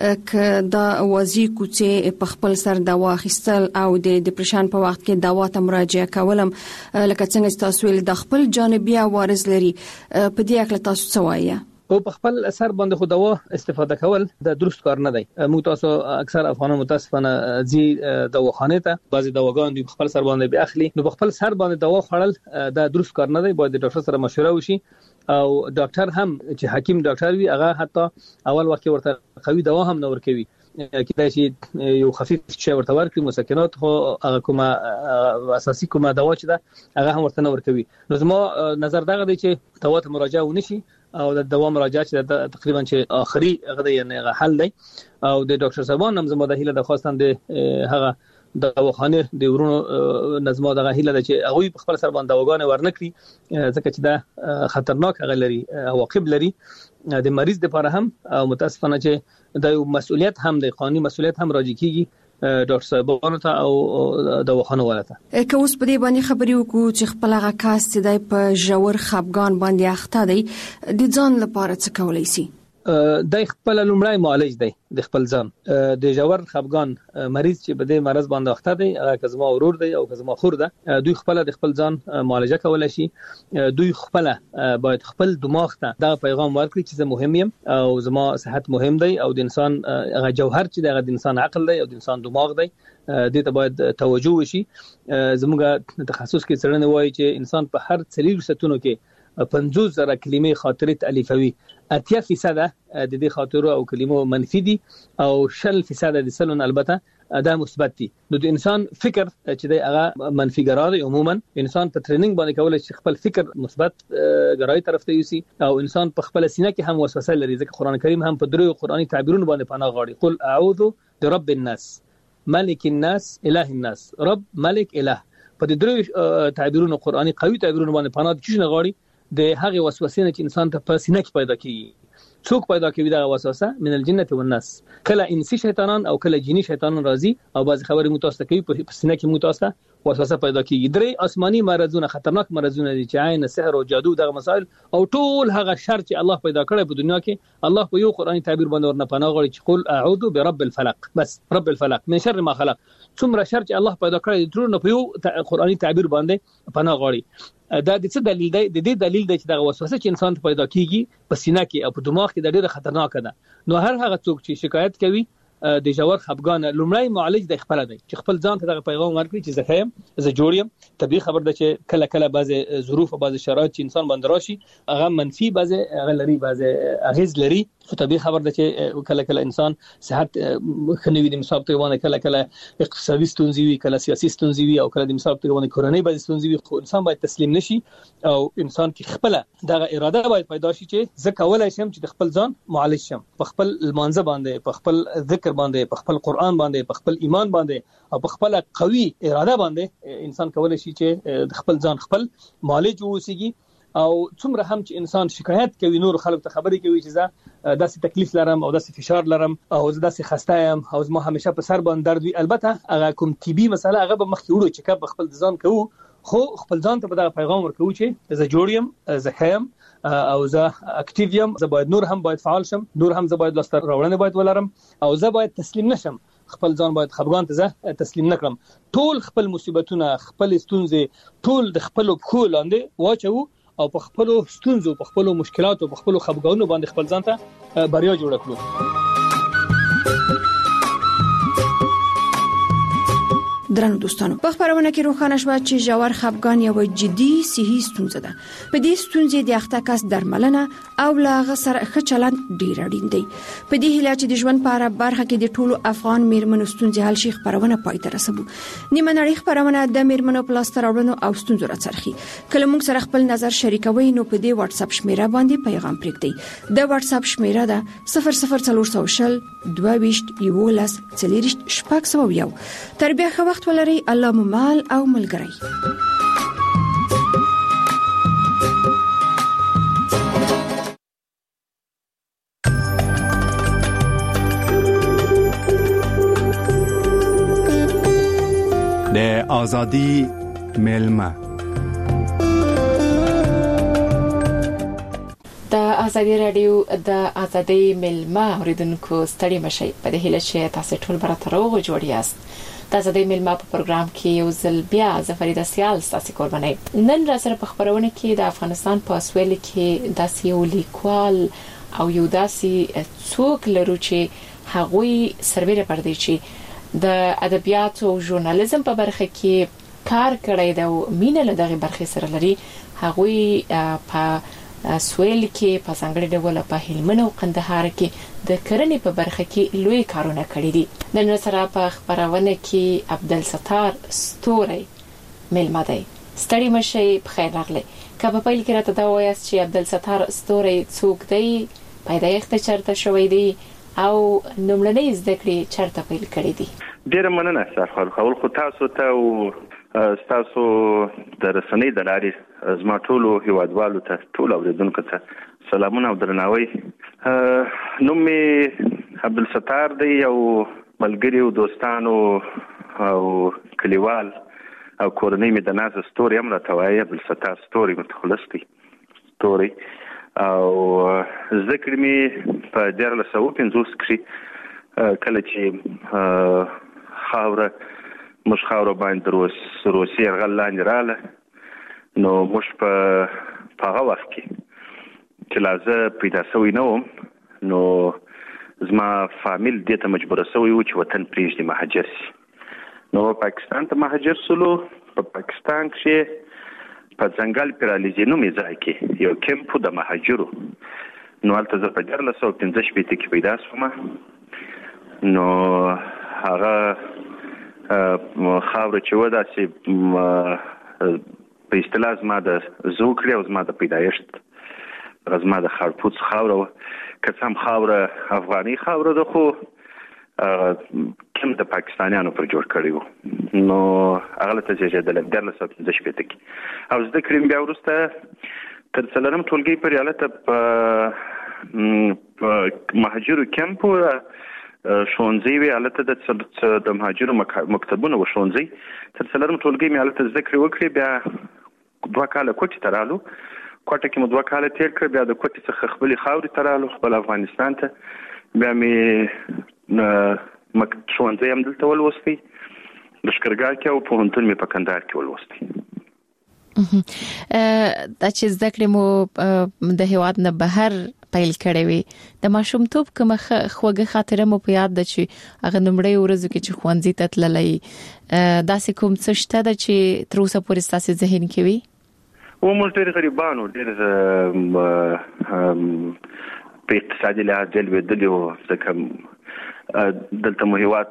ک دا وازی کوڅه په خپل سر دوا اخیستل او د ډیپریشن په وخت کې دوا ته مراجعه کولم لکه څنګه تاسو ویل د خپل جانبي عوارض لري په دې اړه تاسو څه وایي؟ او په خپل اثر باندې خو دوا استفاده کول د درست کار نه دی. موږ تاسو اکثر افغانان متاسفانه زی دواخانه ته بعضی دواګان د خپل سر باندې به اخلي نو په خپل سر باندې دوا خوړل د درست کار نه دی. باید د ډاکټر سره مشوره وشي او ډاکټر هم چې حکیم ډاکټر وي هغه حتی اول وخت ورته قوي دوا هم نه ورکوي کله چې یو خفیف شی ورته ورکړي مسکنات خو هغه کومه اساسي کومه دوا چې ده هغه هم ورته نه ورکوي. نو زما نظر دغه دی چې دوا ته مراجعه ونشي او د دوا مراجعه چې تقریبا چې اخري هغه یعنی حل دی او د ډاکټر صاحبان هم زما د هیله د خواستان د هغه د دواخانه د ورونو نظم دغه هیله د چې هغه په خپل سر باندې دواګانې ورنکړي ځکه چې دا خطرناک هغه لري عواقب لري د مریض لپاره هم او متاسفانه چې د مسؤلیت هم د قانوني مسؤلیت هم راځي کیږي ډاکټر صاحبانو ته او دواخانو ولته. که اوس په دې باندې خبرې وکړو چې خپل هغه کاس چې د په ژور خپګان باندې اخته دی د ځان لپاره څه کولای شي؟ د خپل لومړی معالج دی د خپل ځان د ژور خپګان مریض چې په دې مرض باندې اخته دی هغه کزما ورور دی او کزما خور ده دوی خپل د خپل ځان معالجه کولای شي. دوی خپل باید خپل دماغ ته دا پیغام ورکړي چې زه مهم یم او زما صحت مهم دی او د انسان هغه جوهر چې د انسان عقل دی او د انسان دماغ دی دې ته باید توجه وشي. زموږ تخصص کې څرنه وایي چې انسان په هر څلور ستونو کې پنځوس زره کلمې خاطرې تالیفوي. اتیا فیصد د دې خاطرو او کلمو منفي دي او شل فیصد د سلون البته دا مثبت دي. نو د انسان فکر چې دی هغه منفي ګرای عموما انسان په ټریننګ باندې کولای شي خپل فکر مثبت ګرای طرف ته یوسي او انسان په خپل سینه کې هم وسوسه لري ځکه قران کریم هم په درو قرآني تعبیرونو باندې پناه غواړي. قل اعوذ برب الناس ملک الناس اله الناس رب ملک اله. په دې درو تعبیرونو قرآني قوي تعبیرونو باندې پناه د چینه غواړي د هغه وسوسې نه چې انسان ته په سینه کې پیدا کیږي. څوک پیدا کوي دا وسوسه؟ من الجنه والناس. کله انسی شیطانان او کله جنی شیطانان راځي او بعض خبرې متوسط کوي په سینه کې متوسط وسوسه پیدا کیږي. درې آسماني مرزونه خطرناک مرزونه دي چې عین سحر او جادو دغه مسائل او ټول هغه شر چې الله پیدا کړی په دنیا کې الله په یو قرآني تعبیر باندې ورنه پناه غواړي چې قل اعوذ برب الفلق. بس رب الفلق من شر ما خلق. څومره شر چې الله پیدا کړی ټول په یو قرآني تعبیر باندې پناه غواړي. دا د څه دلیل دی؟ د دې دلیل دی چې دا وسوسه چې انسان ته پیدا کیږي په سینه کې او په دماغ کې د ډېر خطرناک ده. نو هر هغه څوک چې شکایت کوي د ژور خپګان لومړی معالج د خپل دی چې خپل ځان ته دغه پیغام ورکړي چې زه خیم زه جوړ یم. طبيعي خبر ده چې کله کله بعضی ظروف او بعضی شرایط چې انسان باندې راشي هغه منفي بعضی هغه لري بعضی اغیز لري. خو طبيعي خبر ده چې کله کله انسان صحت خنوي د مصاب ته باندې کله کله اقتصادي ستونزې وي کله سیاسي ستونزې وي او کله د مصاب ته باندې کورنۍ بعضی ستونزې وي. خو انسان باید تسلیم نشي او انسان کې خپل دغه اراده باید پیدا شي چې زه کولای شم چې د خپل ځان معالج شم په خپل المانزه باندې په خپل ذکر باندې په خپل قرآن باندې په خپل ایمان باندې او په خپل قوي اراده باندې انسان کولای شي چې د خپل ځان خپل معالج ووسیږي. او څومره هم چې انسان شکایت کوي نور خلک ته خبرې کوي چې زه داسې تکلیف لرم او داسې فشار لرم او زه داسې خسته یم او زما همیشه په سر باندې درد وي. البته هغه کوم طبي مسله هغه به مخکې وړو چې کب خپل ځان کوو خو خپل ځان ته په دغه پیغام ورکوو چې زه جوړ یم زه خیم او زه اکټیو یم. زه باید نور هم باید فعال شم نور هم زه باید لاسته راوړنې باید ولرم او زه باید تسلیم نشم. خپل ځان باید خپګان ته زه تسلیم نکړم. ټول خپل مصیبتونه خپل ستونزې ټول د خپل پخو لاندې واچو او په خپل ستونزو په خپل مشکلاتو په خپل خپګانونو باندې خپل ځان ته بریا جوړ کړو. درنو دوستانو په خبرونه کې روښانه شو چې ژور خپګان یو جدي صحي ستونزه ده. په دې ستونزې د اخته کس درملنه او لا سره ښه چلند ډیر اړین دی. په دې هیله چې د ژوند په اړه برخه کې د ټولو افغان میرمنو ستونزې حل شي خبرونه پای ته رسوي. نیمه نړۍ خبرونه د میرمنو په لاس راوړنو او ستونزو راڅرخي. کله موږ سره خپل نظر شریکوي نو په دې واتس اپ شمیره باندې پیغام پرېږدئ. د واتس اپ شمیره ده صفر صفر څلور شل دوه ویشت یولس څلریشت شپږ سوه یو. تر بیا ښه وخت ولري. الله مو مال او ملګری. د آزادی ملما د آزادی رادیو د آزادی ملما اوریدونکو ستړي مشي په دې هیله چې تاسو ټول برابر او جوړ یاست. د آزادی ملما په پروګرام کې یو ځل بیا زفریده سیال تاسو قرباني. نن را سره په خبرونه کې د افغانستان په سویل کې داسې یو لیکوال او یو داسې څوک لرو چې هغوی سربېره پر دی چې د ادبیات او ژورنالیزم په برخه کې کار کړی دا او مینه له دغه برخه سره لري. هغوی په سویل کې په څنګه ډول په هلمند او قندهار کې د کرنې په برخه کې لوی کارونه کړی دي. نن سره په خبرونه کې عبدالستار ستوري ملما دی. ستړي مشي په خیر راغلی. کله په پیل کې راته دا وایاست چې عبدالستار ستوري څوک دی، پیدایښت چرته شوی دی او نوملنې زده کړې چرته پیل کړې دي؟ ډیره مننه سرخال خول خو تاسو ته او تاسو د رسنۍ د لارې زما ټولو هیوادوالو ته ټول اوریدونکو ته سلامونه او درناوی. نوم می عبدالستار دی او ملګری او دوستانو او کلیوال او کورنۍ مې د ناز ستوري هم راته وایي عبدالستار ستوري متخلص دی ستوري او ذکر مې په دیارلس سوه پنځوس کښې کله چې خاوره موږ خاوره باندې روس روسي یرغل لاندې راغله نو موږ په هغه وخت کې چې لا زه پیدا شوی نه وم نو زما فامیل دې ته مجبوره شوی و چې وطن پرېږدي مهاجر شي نو پاکستان ته مهاجر شولو په پاکستان کښې په ځنګل پیرالیزي نومې ځای کې یو کیمپ د مهاجرو نو هلته زه په دیارلس سوه پنځه شپېته کې پیدا شوم نو هغه خاوره چې وه داسې په اصطلاح زما د زو کړې او زما د پیدایښت هغه زما د خړپوڅ خاوره وه که څه هم خاوره افغاني خاوره ده خو کم د پاکستانیانو پر جوړ کړی و نو هغه ته زیږېدلم دیارلس سوه پنځه شپېته کې او زده کړې مې بیا وروسته تر څلورم ټولګۍ پورې هلته په مهاجرو کیمپ و ښوونځی وې هلته د مهاجرو مکتبونه و ښوونځی تر څلورم ټولګۍ مې هلته زده کړې وکړې بیا دوه کاله کوټې ته رالو کوټه کې مو دوه کاله تېر کړ بیا د کوټې څخه خپلې خاورې ته رالو خپل افغانستان ته بیا مې ښوونځی هم دلته ولوستی لښکرګاه کې او پوهنتون مې په کندهار کې ولوستی دا چې زده کړې مو د هېواد نه بهر پیل کړې وي د ماشومتوب کومه خوږه خاطره مو په یاد ده چې هغه لومړۍ ورځو کې چې ښوونځي ته تللی داسې کوم څه شته ده چې تر اوسه پورې ستاسې ذهن کې وي و موږ ډېر غریبان وو ډېر په اقتصادي لحاظ ډېر لوېدلي وو ځکه دلته مو هېواد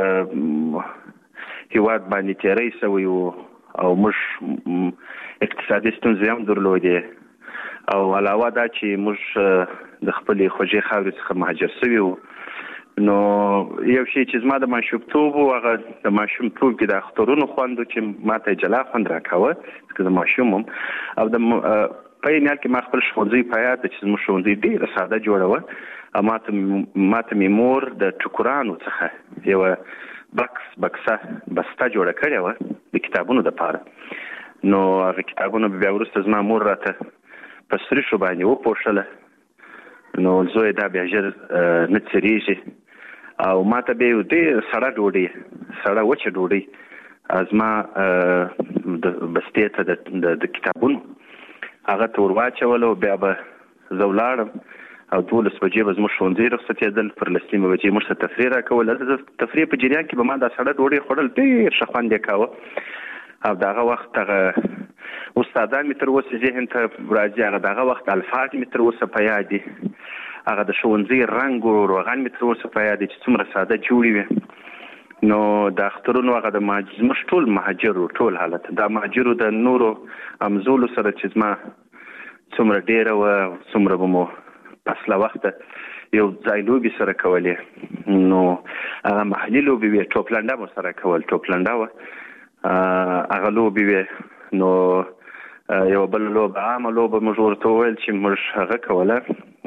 هېواد باندې تېری شوی و او موږ اقتصادي ستونزې هم درلودې او علاوه دا چې موږ د خپلې خوږې خاورې څخه مهاجر شوي وو نو یو شی چې زما د ماشومتوب و هغه د ماشومتوب کې د اخترونو خوند چې ما ته جلا خوند راکاوه ځکه زه ماشوم وم او د په یې نیال کې ما خپل ښوونځی په یاد ده چې زموږ ښوونځی ډېره ساده جوړه وه ما ته مې مور د ټوکرانو څخه یوه بکس بکسه بسته جوړه کړې وه د کتابونو دپاره نو هغه کتابونه بیا وروسته زما مور راته په سریښو باندې وپوښله نو زوی دا بیا ژر نه څیرېږي او ما ته بیا یو ډېر سړه ډوډۍ سړه وچه ډوډۍ زما د بستې ته د کتابونو هغه ته ور واچوله او بیا به زه ولاړم او دولس بجې به زموږ ښوونځي رخصتېدل پر لسنیمه بجې موږ ته تفریح راکول تفریح په جریان کې به ما دا سړه ډوډۍ خوړل ډېر ښه خوند یې کاوه او د هغه وخت هغه استادان مې تر اوسه ذهن ته راځي هغه د هغه وخت الفاظ مې تر اوسه په یاد دي هغه د ښوونځي رنګ او روغن مې تر اوسه په یاد دي چې څومره ساده جوړې وي نو د اخترونو هغه د زموږ ټول مهاجرو ټول حالت د مهاجرو د نورو امزولو سره چې زما څومره ډېره وه څومره به مو پسله وخته یو ځای لوبې سره کولې نو هغه محلي لوبې وې ټوپلنډه مو سره کول ټوپلنډه وه هغه لوبې وې نو یو بل لوبه عامه لوبه موږ ورته وویل چې موږ هغه کوله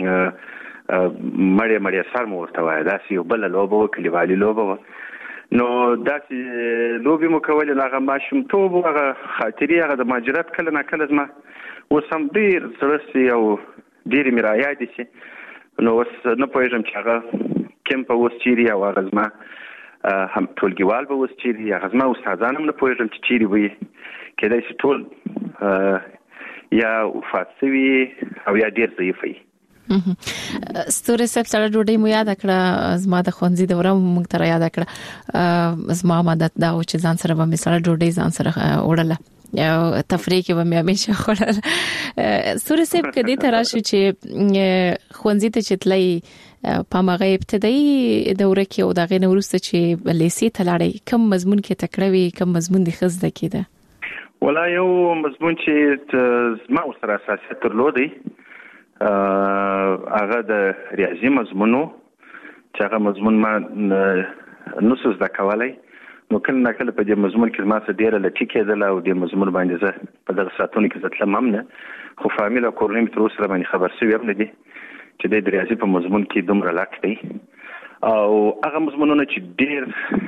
مړې مړې سر مو ورته وایه داسې یو بله لوبه وه کلیوالي لوبه وه نو داسې لوبې مو کولې هغه ماشومتوب هغه خاطرې هغه د مهاجرت کله ناکله زما اوس هم ډېر زړه سي او ډېرې مې رایادې سي نو اوس نه پوهېږم چې هغه کیمپ به اوس چیرې او هغه زما هم ټولګیوال به اوس چیرې هغه زما استادان هم نه پوهېږم چې چیرې به وي کېدای شي ټول یا وفات شوي او یا ډېر ضعیف وي ستوري صاحب سره ډوډۍ مو یاد کړه زما د ښوونځي دوره مونږ ته یاد کړه زما عادت دا و چې ځان سره به مې سره ډوډۍ ځان سره وړله او تفریح کې به مې همیشه خوړل ستوري صاحب کدي تر شي چې ښوونځي ته چې تلای په مغه ابتدایي دوره کې او دغه نورسته چې لیسې ته لاړې کوم مضمون کې تکړوي کوم مضمون د خزده کېده ولا یو مضمون چې زما سره اساسي درلودي هغه د ریاضي مضمونو چې هغه مضمون ما نو زده کولای نو کله نه کله په دې مضمون کې ما څه ډېره لټي کېدله او دې مضمون باندې زه په دغه ساعتونو کې زه تلم هم نه خو فامیل او کورنۍ مې تر اوسه باندې خبر شوي هم نه دي چې د ریاضي په مضمون کې دومره لټ دی او هغه مضمونونه چې ډېر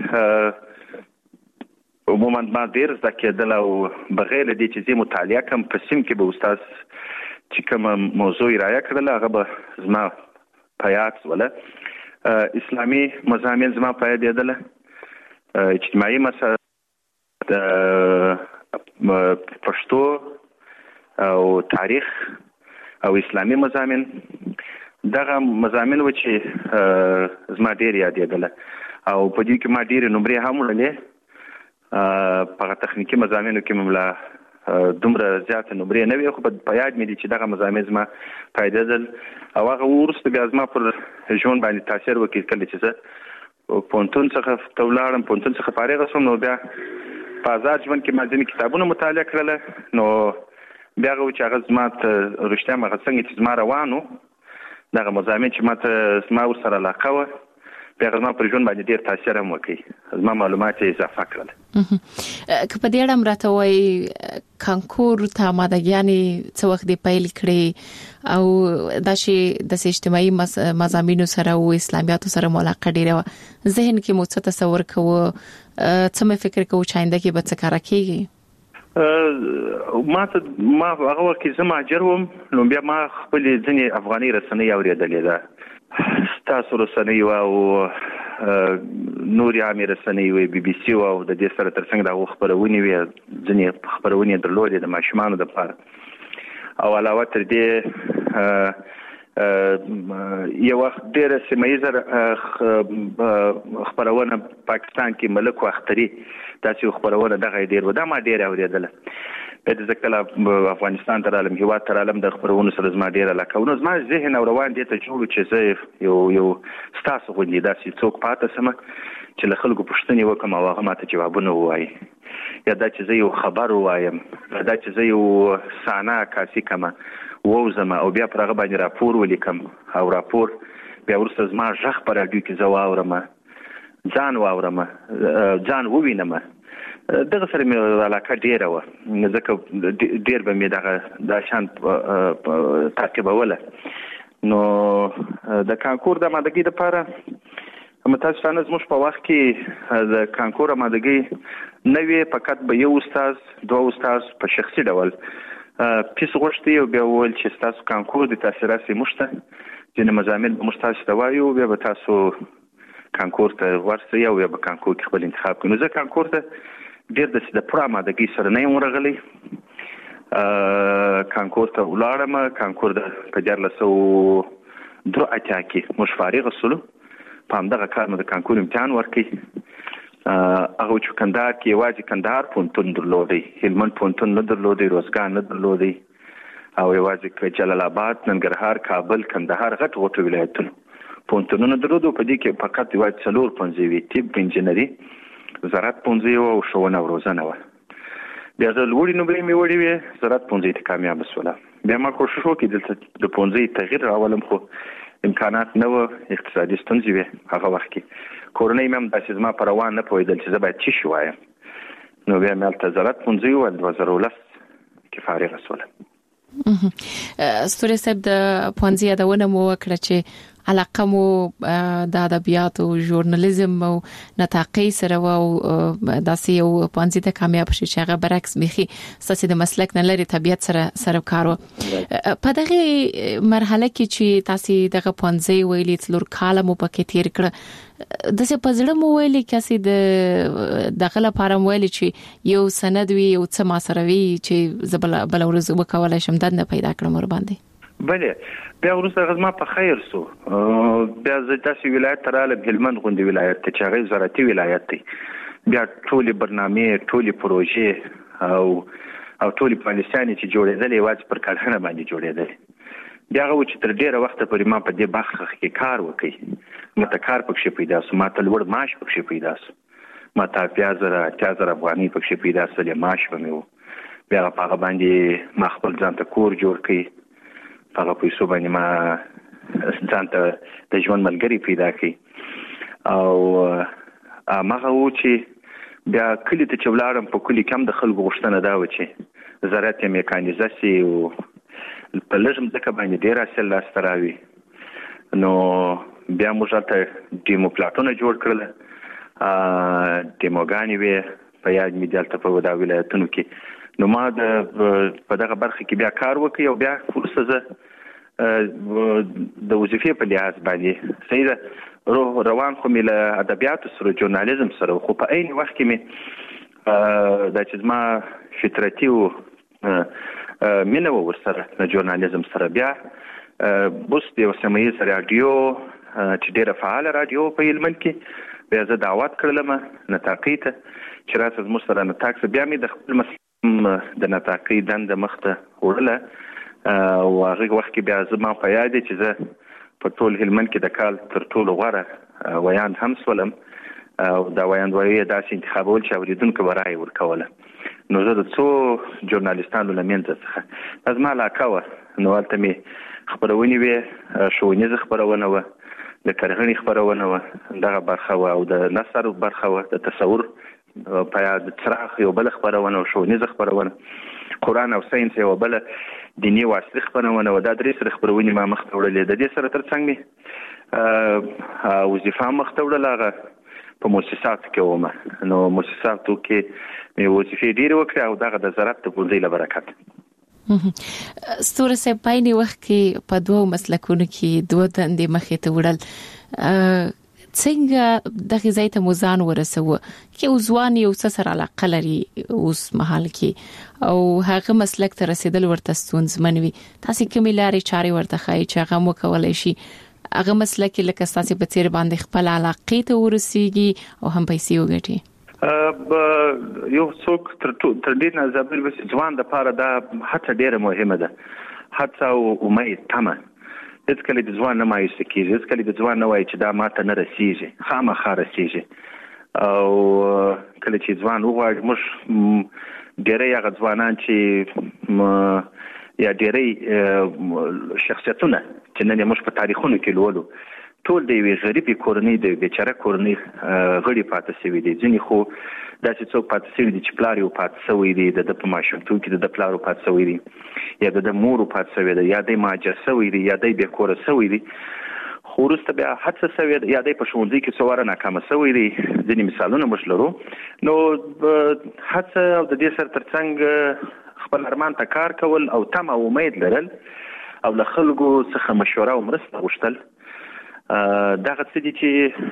عموما ما ډېر زده کېدل او بغیر له دې چې زه مطالعه کوم په سیم کې به استاد چې کوم موضوع رایه کړل هغه به زما په یاد ولا اسلامي مضامین زما په یاد دي اجتماعي مسایل پښتو او تاریخ او اسلامي مضامین دغه مضامین و چې زما ډېر یادېدل او په دې کې ما ډېر نمرې هم وړلې په تخنیکی مضامینو کې مملا دومره زیات نمرې نه وي خو په یاد مې دي چې دغه مضامین زما پیدا دل او هغه ورسته بیا زما پر ژوند باندې تاثیر وکړ کله چې زه پونتون څخه تولاړم پونتون څخه فارغ شوم نو بیا په آزاد ژوند کې ما ځینې کتابونه مطالعه کړل نو بیا هغه چې هغه زما ته رښتیا هغه څنګه چې زما روانو دغه مضامین چې ما ته زما ورسره علاقه وه بیا هغه زما پر ژوند باندې ډېر تاثیر هم وکړي زما معلومات یې اضافه کړل که په دې اړه هم راته وایي کانکور ته آمادګیانې څه وخت دې پیل کړې او دا چې د اجتماعي مضامینو سره او اسلامیاتو سره ملاقات ډېره وه ذهن کې مو څه تصور کوو څه مې فکر کوو چې آینده کې به څه کار کېږي ما ته ما هغه وخت کې زه مهاجر وم نو بیا ما خپلې ځینې افغاني رسنۍ اورېدلې ده ستاسو رسنۍ وه او نورې عامې رسنۍ وې بي بي سي وه او د دې سره تر څنګ د هغو خپرونې وې ځینې خپرونې یې درلودې د ماشومانو دپاره او علاوه تر دې یو وخت ډېره سیمه ییزه خپرونه پاکستان کې ملک و اختري داسې خپرونه دغه یې ډېر و دا ما ډېره اورېدله بیا د زه کله افغانستان ته رالم هېواد ته رالم د خپرونو سره زما ډېره علاقه و نو زما ذهن او روان دې ته جوړ و چې زه یو یو ستاسو غوندې داسې څوک پاته سمه چې له خلکو پوښتنې وکړم او هغه ماته جوابونه ووایي یا دا چې زه یو خبر ووایم یا دا چې زه یو صحنه عکاسي کړمه ووځم او بیا پر هغه باندې راپور ولیکم او راپور بیا وروسته زما غږ په راډیو کې زه واورم ځان واورم ځان ووینم دغه سره مې علاقه ډېره وه ځکه ډېر به مې دغه دا شان تعقیبوله نو د کانکور د آمادګۍ دپاره متاسفانه زموږ په وخت کې د کانکور آمادګۍ نه وې فقط به یو استاذ دوه استاذ په شخصي ډول پیس غوښتي او بیا وویل چې ستاسو کانکور د تاثیرات موږ ته ځینې مضامین به موږ تاسو ته وایو بیا به تاسو کانکور ته ورسئ او بیا به کانکور کې خپل انتخاب کړئ نو زه کانکور ته ډېر داسې د پوره آمادګۍ سره نه یم ورغلی کانکور ته ولاړم کانکور د په دیارلس سوه دوه اتیا کې موږ فارغ شولو په همدغه کال مو د کانکور امتحان ورکړ هغه چې کندهار کې یوازې کندهار پوهنتون درلودی هلمند پوهنتون نه درلودی روزګان نه درلودی او یوازې جلال آباد ننګرهار کابل کندهار غټ غټ ولایتونه پوهنتونونه درلودو په دې کې فقط یوازې څلور پوهنځي وي طب انجینري زراعت پوهنځي وه او ښوونه او روزنه وه بیا زه لوړې نمرې مې وړې وې زراعت پوهنځي ته کامیابه شوله بیا ما کوښښ وکړ دلته د پوهنځي تغییر راولم خو امکانات نه وه اقتصادي ستونزې وې هغه وخت کې کورنۍ مې هم داسې زما په روان نه پوهېدل چې زه باید څه شي وایم نو بیا مې هلته زراعت پوهنځي وه دوه زره ولس کې فارغه شوله ستوري صاحب د پوهنځي یادونه مو وکړه چې علاقه مو د ادبیات او ژورنالیزم او نطاقي سره او داسې یو پوهنځي ته کامیاب شي چې هغه برعکس بيخي ستاسو د مسلک نه لري طبيعت سره سره کارو په دغه مرحله کې چې تاسو دغه پوهنځي ویلې څلور کاله مو پکې تیر کړ د څه پزړه مو ویلې کسي د دغه لپاره ویلې چې یو سند وي او څه ما سره وي چې زبل بل ورځ وکولای شم دنه پیدا کړم ور باندې بله بیا وروسته غزما په خیر سو بیا زه تاسو ولایت تراله هلمند غوندي ولایت ته چې هغه زراعتي ولایت دی بیا ټولې برنامې ټولې پروژې او او ټولې پالیسیانې چې جوړېدلې واځي پر کارخانه باندې جوړېدلې بیا هغه چې تر ډیره وخت پورې ما په دې برخه کې کار وکړ ماته کار پکې پیدا سو ماته لوړ معاش پکې پیدا سو ماته بیا زره اتیا زره افغانۍ پکې پیدا سو معاش به مې و بیا په هغه باندې ما خپل ځان ته کور جوړ کړ هغه پیسو باندې ما ځان ته د ژوند ملګری پیدا کړ او هغه و چې بیا کلی ته چې ولاړم په کلی کې هم د خلکو غوښتنه دا و چې زراعت یې میکانیزه سي او په لږ ځمکه باندې ډېر حاصل لاسته راوړي نو بیا موږ ته ډیمو پلاټونه جوړ کړل ا ډیموګانی وی په یاد می دلته په ودا ولایتونو کې نو ما د په دغه برخه کې بیا کار وکړ او بیا فرصت د وظیفې په لحاظ باندې صحیح روح روان خو مې له ادبیات سره ژورنالیزم سره خو په عین وخت کې مې د چې ما فطرتي او مینه ورسره د ژورنالیزم سره بیا بوس د سیمایي رادیو چې ډیره فعال رادیو په هلمند کې بیا زه دعوت کړلم نطاقي ته چې راته زموږ سره نطاق بیا مې د خپل مسلم د نطاقي دنده مخته وړله او هغه وخت کې بیا زما په یاد چې زه په ټول هلمند کې د کال تر ټولو غوره ویاند هم سولم او دا ویاند وایي داسې انتخابول چې اوریدونکو به رایه ورکوله نو زه د څو ژورنالیستانو له منځه څخه زما علاقه وه نو هلته مې خپرونې وې ښوونیزه خپرونه وه د کرهنې خپرونه وه دغه برخه وه او د نثر برخه وه د تصور په یاد څراغ یو بله خپرونه وه ښوونیزه خپرونه قرآن او ساینس یو بله دیني او عصري خپرونه وه دا درې سره خپرونې ما مخته وړلې د دې سره تر څنګ مې وظیفه هم مخته وړله هغه په مؤسساتو کې ومه نو مؤسساتو کې مې وظیفې ډېرې وکړې او دغه د زراعت د پوهنځي له برکت ستوره صاحب په عین وخت کې په دوه مسلکونو کې دوه دندې مخې ته وړل څنګه د غذای ته موزان ورسوه کې ځوان یو څه سره علاقه لري اوس مهال کې او هغه مسلک ته رسیدل ورته ستونزمن وي تاسو کومې لارې چارې ورته خای چې هغه مو کولای شي هغه مسلک لکه تاسو په تیر باندې خپل علاقه ته ورسیږي او هم پیسې وګټي یو څوک تر دې نه زبر بس ځوان د پاره دا هڅه ډیره مهمه ده هڅه او امید تمه هیڅ کله د ځوان نه مایوس کیږي هیڅ کله د ځوان نه وایي چې دا ماته نه رسیږي خامخا رسیږي او کله چې ځوان وغواړي موږ ډېری هغه ځوانان چې یا ډېری شخصیتونه چې نن موږ په تاریخونو کې لولو ټول د یوې غریبې کورنۍ د بیچاره کورنۍ غړي پاتې شوي دي ځینې خو داسې څوک پاتې شوي دي چې پلار یې پاتې شوی دی د په ماشومتوب کې د پلار پاتې شوی دی یا د مور پاتې شوی دی یا د ماجر شوی دی یا د بې کوره شوی دی خو وروسته بیا هڅه شوی دی یا د په ښوونځي کې څو واره ناکامه شوی دی ځینې مثالونه موږ لرو نو هڅه او د دې سره ترڅنګ خپل ارمان ته کار کول او تمه او امید لرل او له خلکو څخه مشوره او مرسته غوښتل دغه څه دي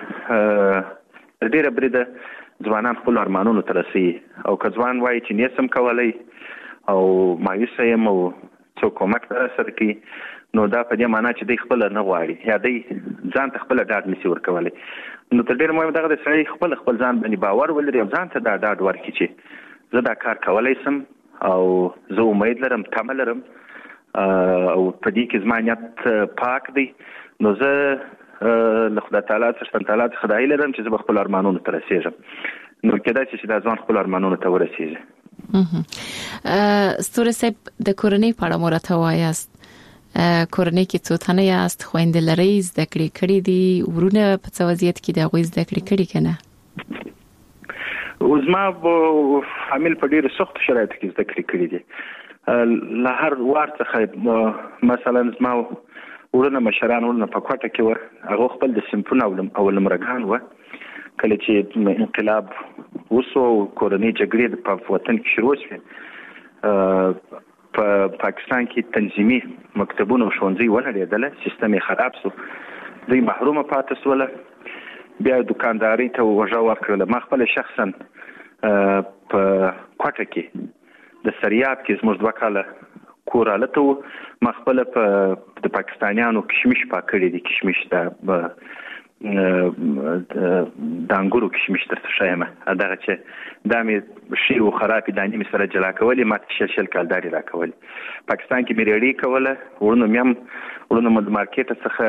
چې ډېره بریده ځوانان خپل ارمانونو ته رسوي او که ځوان وایي چې نیسم کولی او مایوسه یم او څوک کومک ته سره کوي نو دا په دې معنا چې دی خپل نه غواړي یا دی ځان ته خپل ډاډ نشي ورکولی نو تر ډېر مهم دغه د سړی خپل خپل ځان باندې باور ولري او ځان ته دا ډاډ ورکړي چې زه دا کار کولی شم او زه امید لرم تمه لرم او په دې کې زما نیت پاک دی نو زه له خدای تعالی څخه تعالی څخه خدای لرم چې زه خپل ارمانونو ته رسیږم نو کېدای شي چې دا ځوان خپل ارمانونو ته ورسیږي ستوره صاحب د کورنۍ په اړه مرته وایاست کورنۍ کې څو تنه یاست خويندې لرئ زده کړې کړې دي ورونه په څه وضعیت کې د غوي زده کړې کړې کنه وزما عامل په ډېر سخت شرایط کې زده کړې کړې دي له هر وار څخه مثلا زما ورونه مشران ورونه په کوټه کې و هغه خپل د سمفون او لمرګان و کله چې انقلاب وسو کورنۍ جګړې په وطن کې شروع شوه په پاکستان کې تنظیمي مکتبونه او ښوونځي ونه لیدل سیستم خراب شو دوی محرومه پاتې شول بیا دکانداري ته وجه ورکړل ما خپل شخصا په کوټه کې د سریاب کې زموږ دوه کاله کورالته ما خپل په د پاکستانیانو کشمش پاکړې دي کشمش د د انګورو کشمش ترته شایمه دغه چې دا مې شی او خرابې دانی مې سره جلا کولې ما شل شل کالداري را کولې پاکستان کې مې ریډي کوله ورنه مې ورنه مد مارکیټ څخه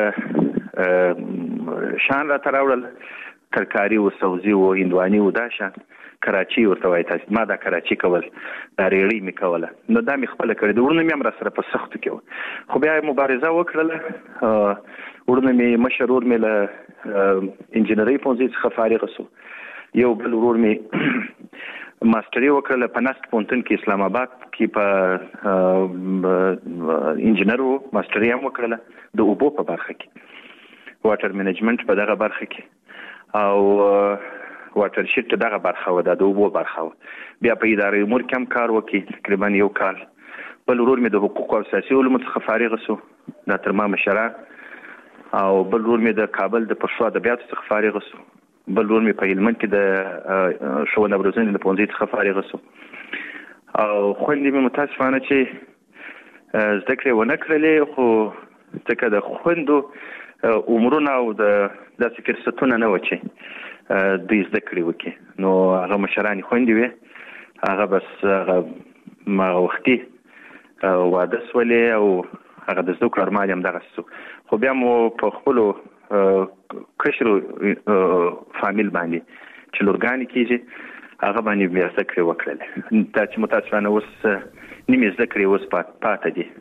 شان را تراول ترکاری او سوزي او هندواني او داشان کراچي ورته وای تاسو ما دا کراچي کول دا ریډي مې کوله نو دا مې خپل کړې د ورنه مې را سره په سخت کې خو بیا مبارزه وکړله ورنه مې مشرور مې له انجنیری پونځي څخه فارغ شو یو بل ورور مې ماستری وکړله په نست پونتن کې اسلام آباد کې په انجنیرو ماستری هم وکړله د اوبو په برخه کې واټر منیجمنت په دغه برخه کې او واټر شیټ دغه برخه و د اوبو برخه و بیا په ادارې امور کې هم کار وکړي تقریبا یو کال. بل ورور مې د حقوق او سیاسي علومو څخه فارغ شو د تر ما مشران او بل ورور مې د کابل د پښتو ادبیاتو څخه فارغ شو. بل ورور مې په هلمند کې د ښوونه روزنې د پوهنځي څخه فارغ شو او خویندې مې متاسفانه چې زده کړې ونه کړلې خو ځکه د خویندو عمرونه او د داسې فرصتونه نه و چې دوی زده کړې وکړي نو هغه مشرانې خویندې وې هغه بس هغه ما وختي واده سولې او هغه د زده کړو ارمان هم دغه شو خو بیا مو په خپلو کشرو فامیل باندې چې لورګانې کېږي هغه باندې بیا زده کړې وکړلې دا چې متاسفانه اوس نیمې زده کړې اوس پاته دي.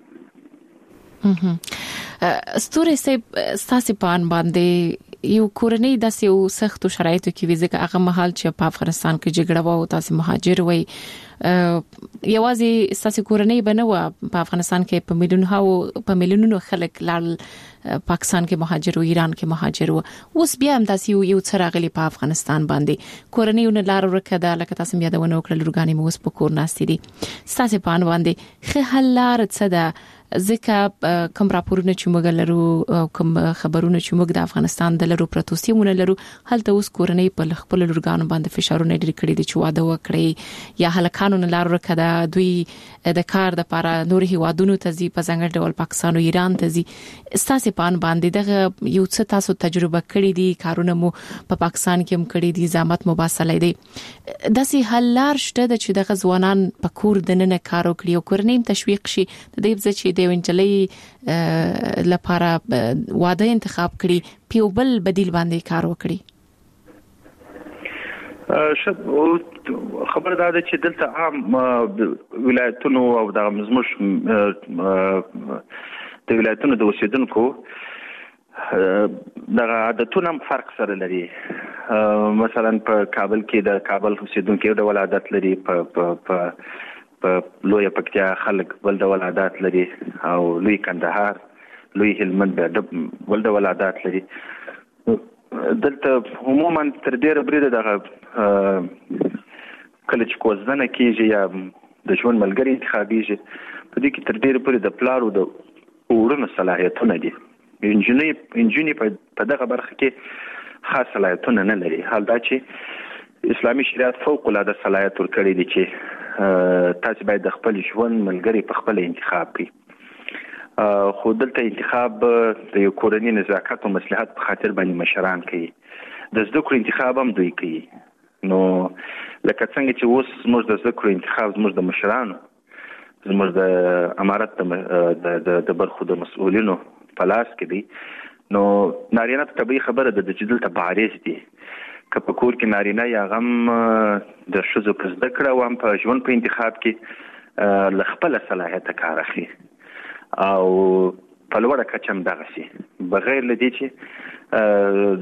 ستوري صاحب ستاسو په ان باندې یو کورنۍ د سیو سختو شرایطو کې ویزه هغه محل چې په افغانستان کې جګړه و او تاسو مهاجر وای یوازې ستاسو کورنۍ بنو په افغانستان کې په میلیونونو په میلیونونو خلک لال پاکستان کې مهاجر او ایران کې مهاجر و اوس بیا هم تاسو یو څه راغلي په افغانستان باندې کورنۍ لار ورکه د لکه تاسو بیا د ونه وکړل لورګانی مو اوس په کور ناستې دي ستاسو په ان باندې خه حل لار څه ده ځکه کوم راپورونه چې موږ لرو کوم خبرونه چې موږ د افغانستان د لرو پروتوسیمونه لرو هلته اوس کورنۍ په خپل لورګانو باندې فشارونه ډېر کړي دي چې واده وکړي یا هلکانو نه لار ورکه ده دوی د کار د لپاره نور هیوادونو ته ځي په ځانګړي ډول پاکستان او ایران ته ځي ستاسو په ان باندې دغه یو څه تاسو تجربه کړی دي کارونه مو په پاکستان کې هم کړی دي زحمت مو باسلای دي داسې حل لار شته چې دغه ځوانان په کور دننه کار وکړي او کورنۍ تشویق شي د دې ځکه چې د وینجلې لپاره واده انتخاب کړي پیوبل بدیل باندې کار وکړي. خبر دا ده چې دلته عام ولایتونو او د مزمش د ولایتونو د اوسیدونکو د عادتونو فرق سره لري. مثلا په کابل کې د کابل اوسیدونکو د ولادت لري په په په لوی پکتیا خلک بل د ولادت لري او لوی کندهار لوی هلمند بل د ولادت لري. دلته عموما تر ډیره بریده دغه کله چې کوزنه کیږي یا د ژوند ملګری انتخابیږي په دې کې تر ډیره پورې د پلارو د وړونو صلاحیتونه دي. انجینری انجینری په دغه برخه کې خاص صلاحیتونه نه لري. حال دا چې اسلامي شریعت فوق العاده صلاحیت ورکړي دي چې تاسو باید د خپل ژوند ملګری په خپل انتخاب کړئ. خو دلته انتخاب د یو کورنۍ نزاکت او مصلحت په خاطر باندې مشران کوي. د زده کړو انتخاب هم دوی کوي. نو لکه څنګه چې اوس موږ د زده کړو انتخاب زموږ د مشرانو زموږ د امارت د د برخو د مسؤلینو په لاس کې دي نو نارینه طبيعي خبره ده چې دلته بارز دي که په کور کې نارینه یا غم د شذو په زده کړه او هم په ژوند په انتخاب کې ل خپل صلاحیت کار اخلي او په لوړه کچه هم دغه سي بغیر لدی چې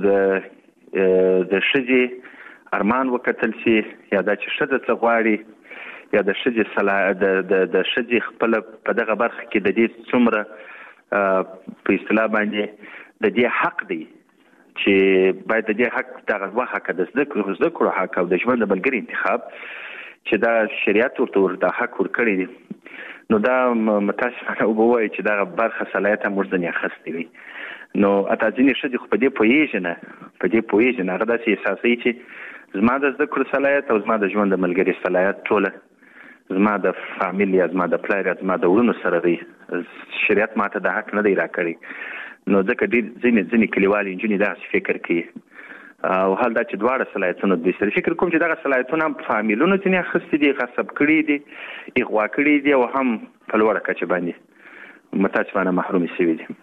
د د شذي ارمان وکتل سي یا د چې شذ څه غواړي یا د شذي صلاح د د شذي خپل په دغه برخه کې د دې څومره په اصطلاح باندې د دې حق دی چې باید د دې حق دغه وخت حق د زده کړو زده کړو حق او د ژوند د بلګری انتخاب چې دا شریعت ورته ورته حق ورکړي دي. نو دا متاسفانه وبوي چې دا برخه صلاحیت مرزنی اخستې وي. نو اتاځینې شدي خو په دې پوهیږي نه په دې پوهیږي نه هغه داسې احساسوي چې زما د زده کړو صلاحیت او زما د ژوند د ملګری صلاحیت ټوله زما د فامیل یا زما د پلار یا زما د ورونو سره دی. شریعت ماته د حق نه دی راکړی. نو ځکه ډېر ځینې ځینې کلیوالي نجونې داسې فکر کوي او حال دا چې دواړه صلاحیتونه دوی سره فکر کوم چې دغه صلاحیتونه هم فامیلونو ځینې اخیستي دي غصب کړي دي اغوا کړي دي او هم په لوړه کچه باندې متاسفانه محرومې شوي دي.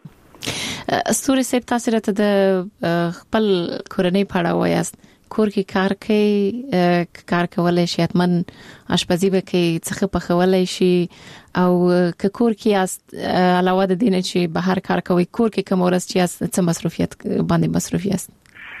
ستوري صاحب تاسو راته د خپل کورنۍ په اړه وایاست کور کې کار کوي کار کولای شي اتمن آشپزی به کوي څخه په خولای شي او که کور کې است علاوه د دینه چې بهر کار کوي کور کې کوم ورځ چې است څه مصروفیت باندې مصروفي است.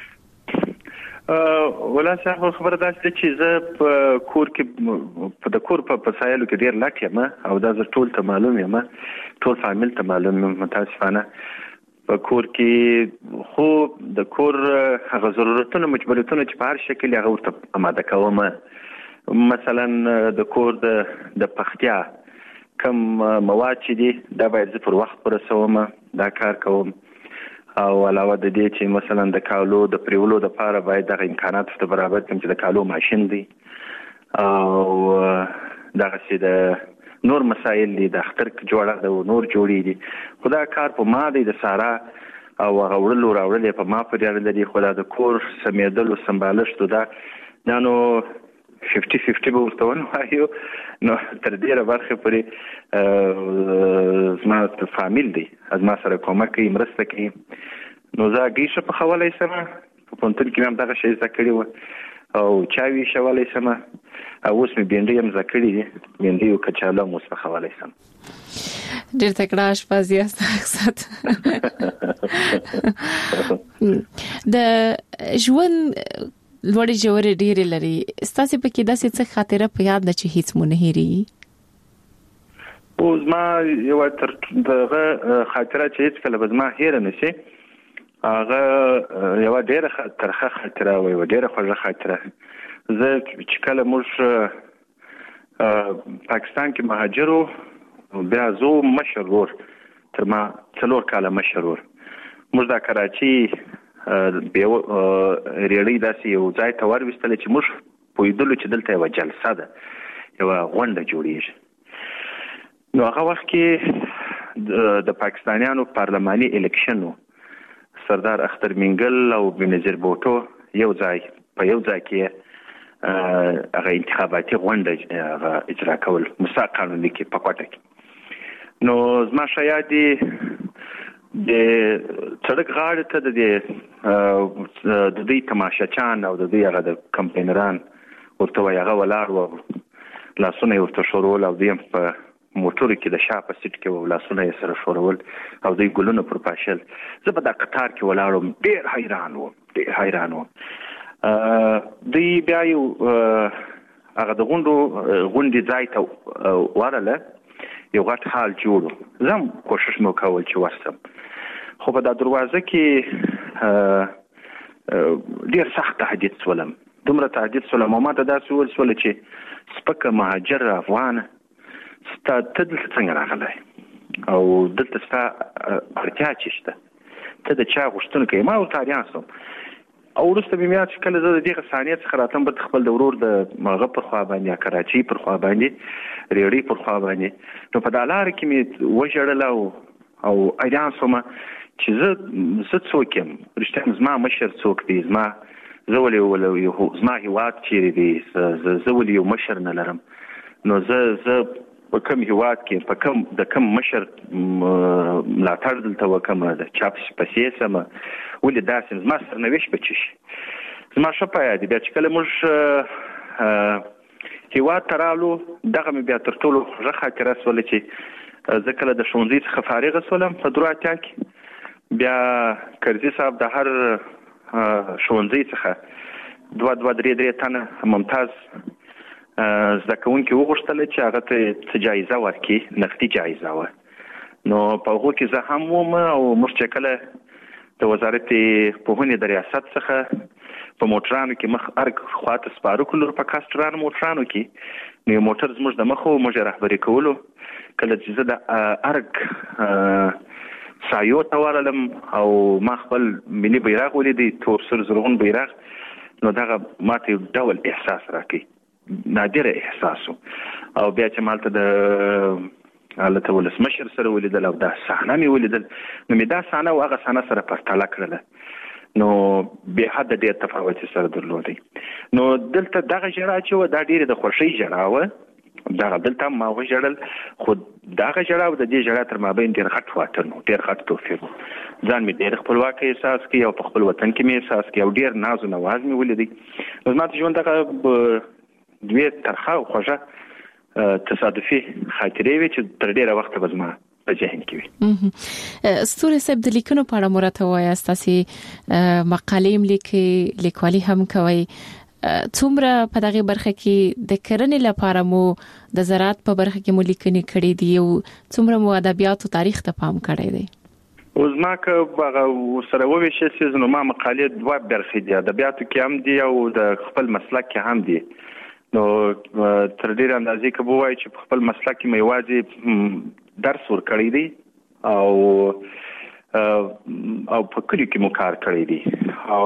ولا څه خبره ده چې زه په کور کې په د کور په وسایلو کې ډیر لاټ یم او دا زه ټول ته معلوم یم ټول فامیل ته معلوم یم متاسفانه په کور کې خو د کور هغه ضرورتونه مجبوریتونه چې په هر شکل هغه ورته آماده کوم. مثلا د کور د د پختیا کم مواد چې دي دا باید زه پر وخت ورسوم، دا کار کوم. او علاوه د دې چې مثلا د کالو د پریولو د لپاره باید د امکانات ته برابر کړم چې د کالو ماشين دی او دغه چې د نور مسائل دي د اختر جوړه د نور جوړې دي. خدا کار په ما دی د سارا او غوړلو راوړلې په ما پر یاد لري. خدا د کور سمیدل او سمبالښت دا نو پنځه پنځه به ورته وایو. نو تر دې برخه پرې زما فامیل دی از ما سره کومک کوي، مرسته کوي. نو زه ګیشه په خولای سم په پونتل کې هم دغه شی زکړی و او چاوي شوالای سم او اوس مې بینډي هم زکړی دي، بینډي او کچالو مو څخه خولای سم. ډېر تکړه آشپز یاست اکثر. د ژوند لوړې جوړې ډېرې لري، ستاسو په کې داسې څه خاطره په یاد ده چې هیڅ مو نه هېري؟ اوس ما یو تر دغه خاطره چې هیڅ کله به زما هېره نشي، هغه یو ډېره ترخه خاطره وي، ډېره خوږه خاطره. زه چې کله موږ پاکستان کې مهاجرو بیا زه مشر ور تر ما څلور کاله مشر ور موږ د کراچي به ریړی داسې یو ځای ته ورسېدل چې موږ پویدلو چې دلته یو جلسه ده، یو غونډه جوړیږي. نو هغه وخت کې د پاکستانیانو پارلماني الیکشن سردار اختر منګل او بنظیر بوټو یو ځای په یو ځای کې هغه انتخاباتي غونډه اجرا کول مسا قانوني کې په کوټه کې. نو زما شاید د سړک غاړه ته د د دې تماشاچان او د دې هغه د کمپاینران ورته وایي هغه ولاړ و، لاسونه ورته شورول او دیم په موټر کې د شاپه سیټ کې و، لاسونه یې سره شورول او دوی ګلونه پر پاشل. زه په دا قطار کې ولاړم، ډېر حیران وم، ډېر حیران وم. دوی بیا یو هغه د غونډو غونډې ځای ته ورله، یو غټ حال جوړو. زم کوشش مو کول چې ورسم، خو په دا دروازه کې ډېر سخت تهدید شولم، دومره تهدید شولم او ما ته داسې وویل شول چې سپکه مهاجر افغان ستا ته دلته څنګه راغلی او دلته ستا اړتیا څه شته، ته د چا غوښتونکی یې؟ ما ورته حیران شوم. او وروسته مې یاد چې کله زه د دغه صحنې څخه راتم به خپل د ورور د هغه پر خوا باندې کراچي پر خوا باندې ریړۍ پر خوا باندې نو په دا لاره کې مې وژړل او او حیران شوم چې زه زه څوک یم، رښتیا زما مشر څوک دی، زما زه ولې زما هېواد چیرې دی، زه ولې یو مشر نه لرم. نو زه زه په کوم هېواد کې په کوم د کوم مشر ملاتړ دلته وکړم، د چا پسې سم ولې داسې زما سرنوشت به څه شي. زما ښه په یاد دی بیا چې کله موږ هېواد ته راغلو دغه مې بیا تر ټولو ښه خاطره شوله چې زه کله د ښوونځي څخه فارغه شولم په درې اتیا کې، بیا کرزي صاحب د هر ښوونځي څخه دوه دوه درې درې تنه ممتاز زده کوونکي وغوښتل چې هغه ته څه جایزه ورکړي، نقدي جایزه وه. نو په هغو کې زه هم وم او موږ چې کله د وزارت پوهنې د ریاست څخه په موټرانو کې مخ ارګ خواته سپاره کړلو، په کاسټرانو موټرانو کې نو یو موټر زموږ د مخه موږ رهبري کولو. کله چې زه د ارګ سایو ته ورغلم او ما خپل ملي بیرغ ولیدی، تور سور زرغون بیرغ، نو دغه ماته یو ډول احساس راکړي، نادر احساس. او بیا چې مالته د حالت ولسمشر سره ولیدل او دا صحنه مې ولیدل، نو مې دا صحنه او هغه صحنه سره پرتله کړله، نو به حد ډېر تفاوت سره درلودی. نو دلته دغه ژړا چې و دا ډېره د خوښۍ ژړا وه، دغه دلته ما وژړل، خو دغه ژړا او د دې ژړا تر مابین ډېر غټ واټن و، ډېر غټ توپیر و. ځان مې ډېر خپلواکه احساس کړي او په خپل وطن کې مې احساس کړي او ډېر ناز و نواز مې ولیدی. نو زما ته ژوند دغه دوی ترخه او خوږه تصادفي خاطرې وي چې تر ډېره وخته به زما په ذهن کې وي. ستوري صاحب د لیکنو په اړه مو راته وایاست، تاسې مقالې هم لیکئ، لیکوالي هم کوئ. څومره په دغه برخه کې د کرنې لپاره مو د زراعت په برخه کې مو لیکنې کړې دي او څومره مو ادبیات او تاریخ ته پام کړی دی؟ اوس ما که هغه سره وویشل سي نو ما مقالې دوه برخې دي، ادبیاتو کې هم دي او د خپل مسلک کې هم دي. نو تر ډیره اندازې که ووایي چې په خپل مسلک کې مې یوازې درس ورکړی دی او او په کلیو کې مو کار کړی دی او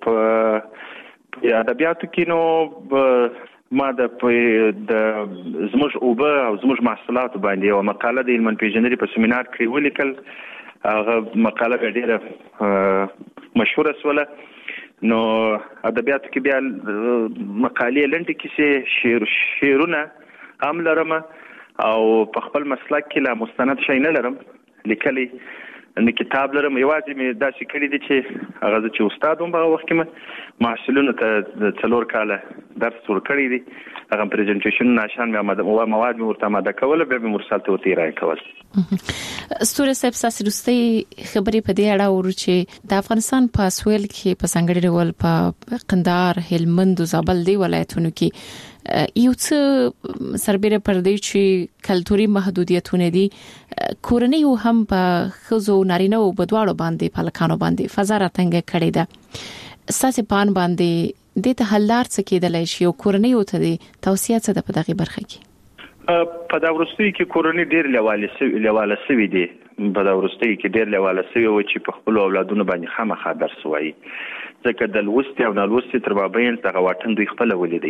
په ادبیاتو کې نو ما د د زموږ اوبه او زموږ محصولاتو باندې یوه مقاله د علم پېژندنې په سیمینار کې ولیکل. هغه مقاله ډیره مشهوره سوله. نو ادبیاتو کې بیا مقالې لنډې کیسې شعر شعرونه هم لرم او په خپل مسلک کې لا مستند شی نه لرم لیکلي، نه کتاب لرم. یوازې مې داسې کړي دي چې هغه زه چې استاد وم په هغه وخت کې مې محصلینو ته څلور کاله درس ورکړی دی. هغه پریزنټیشن نشان مې مواد مې ورته آماده کول، بیا مې مرسل ته ورته ارائه کول. ستوره صاحب ساسي رستي خبرې په دې اړه ورو چې د افغانستان په سویل کې په څنګه ډول په قندهار، هلمند او زابل دی ولایتونو کې یو څه سربېره پر دې چې کلتوري محدودیتونه دي، کورنۍ هم په خزو نارینه او بدواړو باندې په لکانو باندې فضا راتنګ کړي ده. ساسي پان باندې د ته حلار څه کېدلای شي او کورنۍ او ته د توصیه څه د په دغه برخه کې؟ په دا ورستۍ کې کورنۍ ډېر لیواله سوي لیواله سوي دي. په دا ورستۍ کې ډېر لیواله سوي و چې په خپل اولادونو باندې خامخا درس وایي، ځکه د لوستي او نه لوستي تر مابین دغه واټن دوی خپل ولیدي.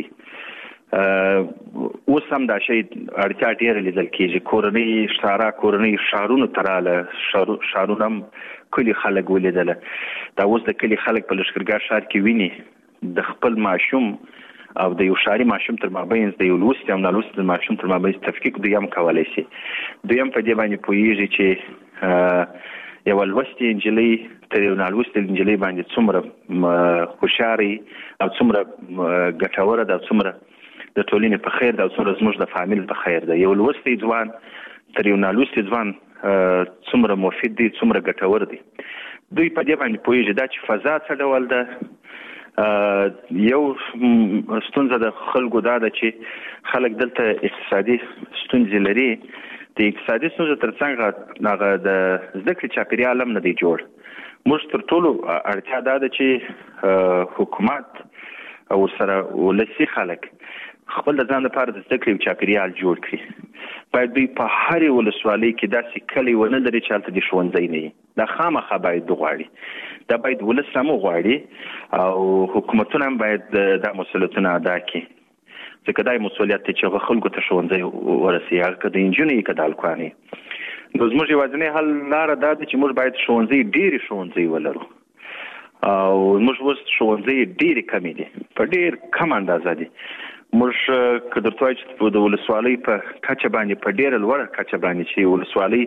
اوس هم دا شی اړتیا ډېره لیدل کېږي. کورنۍ ښارا کورنۍ ښارونو تراله ښارونه هم کلي خلک ولیدله. دا اوس د کلي خلک په لښکرګاه ښار کې ویني د خپل ماشوم او د یو ښاري ماشوم تر مابین د یو لوستي او نه لوستي ماشوم تر مابین تفکیک دوی هم کولی شي. دوی هم په دې باندې پوهېږي چې یوه لوستې نجلۍ تر یو نه لوستې نجلۍ باندې څومره خوشحالي او څومره ګټوره ده، څومره د ټولنې په خیر ده او څومره زموږ د فامیل په خیر ده. یو لوستی ځوان تر یو نه لوستی ځوان څومره مفید دی، څومره ګټور دی. دوی په دې باندې پوهېږي دا چې فضا څه ډول ده. یو ستونزه د خلکو دا ده چې خلک دلته اقتصادي ستونزې لري. د اقتصادي ستونزو ترڅنګ هغه د زده کړې چاپیریال هم نه دی جوړ. موږ تر ټولو اړتیا دا ده چې حکومت او سره ولسي خلک خپل د ځان لپاره د زده کړې چاپیریال جوړ کړي. باید دوی په هرې ولسوالۍ کې داسې کلي ونه لري چې هلته د ښوونځی نه وي. دا خامخا باید وغواړي، دا باید ولس هم وغواړي او حکومتونه هم باید دا مسؤلیتونه ادا کړي، ځکه دا مسؤلیت دی چې هغه خلکو ته ښوونځی ورسوي، هغه که د نجونې که د هلکانو. نو زموږ یوازینۍ حل لاره دا ده چې موږ باید ښوونځی ډېرې ښوونځی ولرو او موږ اوس ښوونځی ډېرې کمې دي، په ډېر کم اندازه دي. موږ که درته وایو چې د ولسوالۍ په کچه باندې په ډېره لوړه کچه باندې چې ولسوالۍ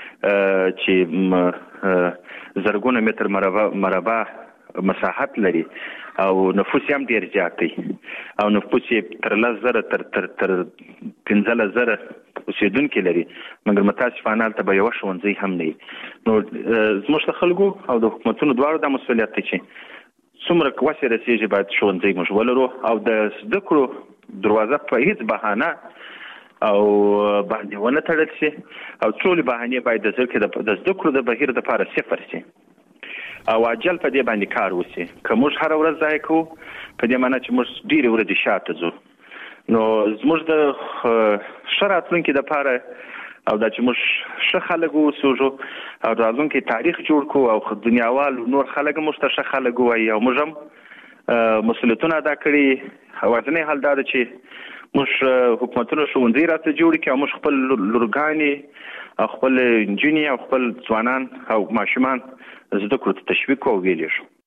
چې زرګونه متر مربع مساحت لري او نفوس هم ډېر زیات دی او نفوس یې تر لس زره تر تر تر پنځلس زره اوسېدونکي لري، مګر متاسفانه هلته به یوه ښوونځی هم نه وي. نو زموږ د خلکو او د حکومتونو دواړو دا مسؤلیت دی چې څومره وسې رسېږي باید ښوونځی موږ ولرو او د زده کړو دروازه په هیڅ بهانه او باندې ونه تړل شي او ټولې بهانې باید د زده کړو د بهیر دپاره صفر شي او عجل په دې باندې کار وشي. که موږ هره ورځ ضایع کوو په دې معنی چې موږ ډېرې ورځې شاته ځو. نو زموږ د ښه راتلونکي دپاره او دا چې موږ ښه خلک واوسېږو او راتلونکی تاریخ جوړ کړو او دنیاوال نور خلک موږ ته ښه خلک ووایي او موږ هم مسؤلیتونه ادا کړي. یوازینی حل دا ده چې موږ حکومتونه ښوونځي راته جوړ کړي او موږ خپل لورګانې او خپل نجونې او خپل ځوانان او ماشومان زده کړو ته تشویق او ویلې شو.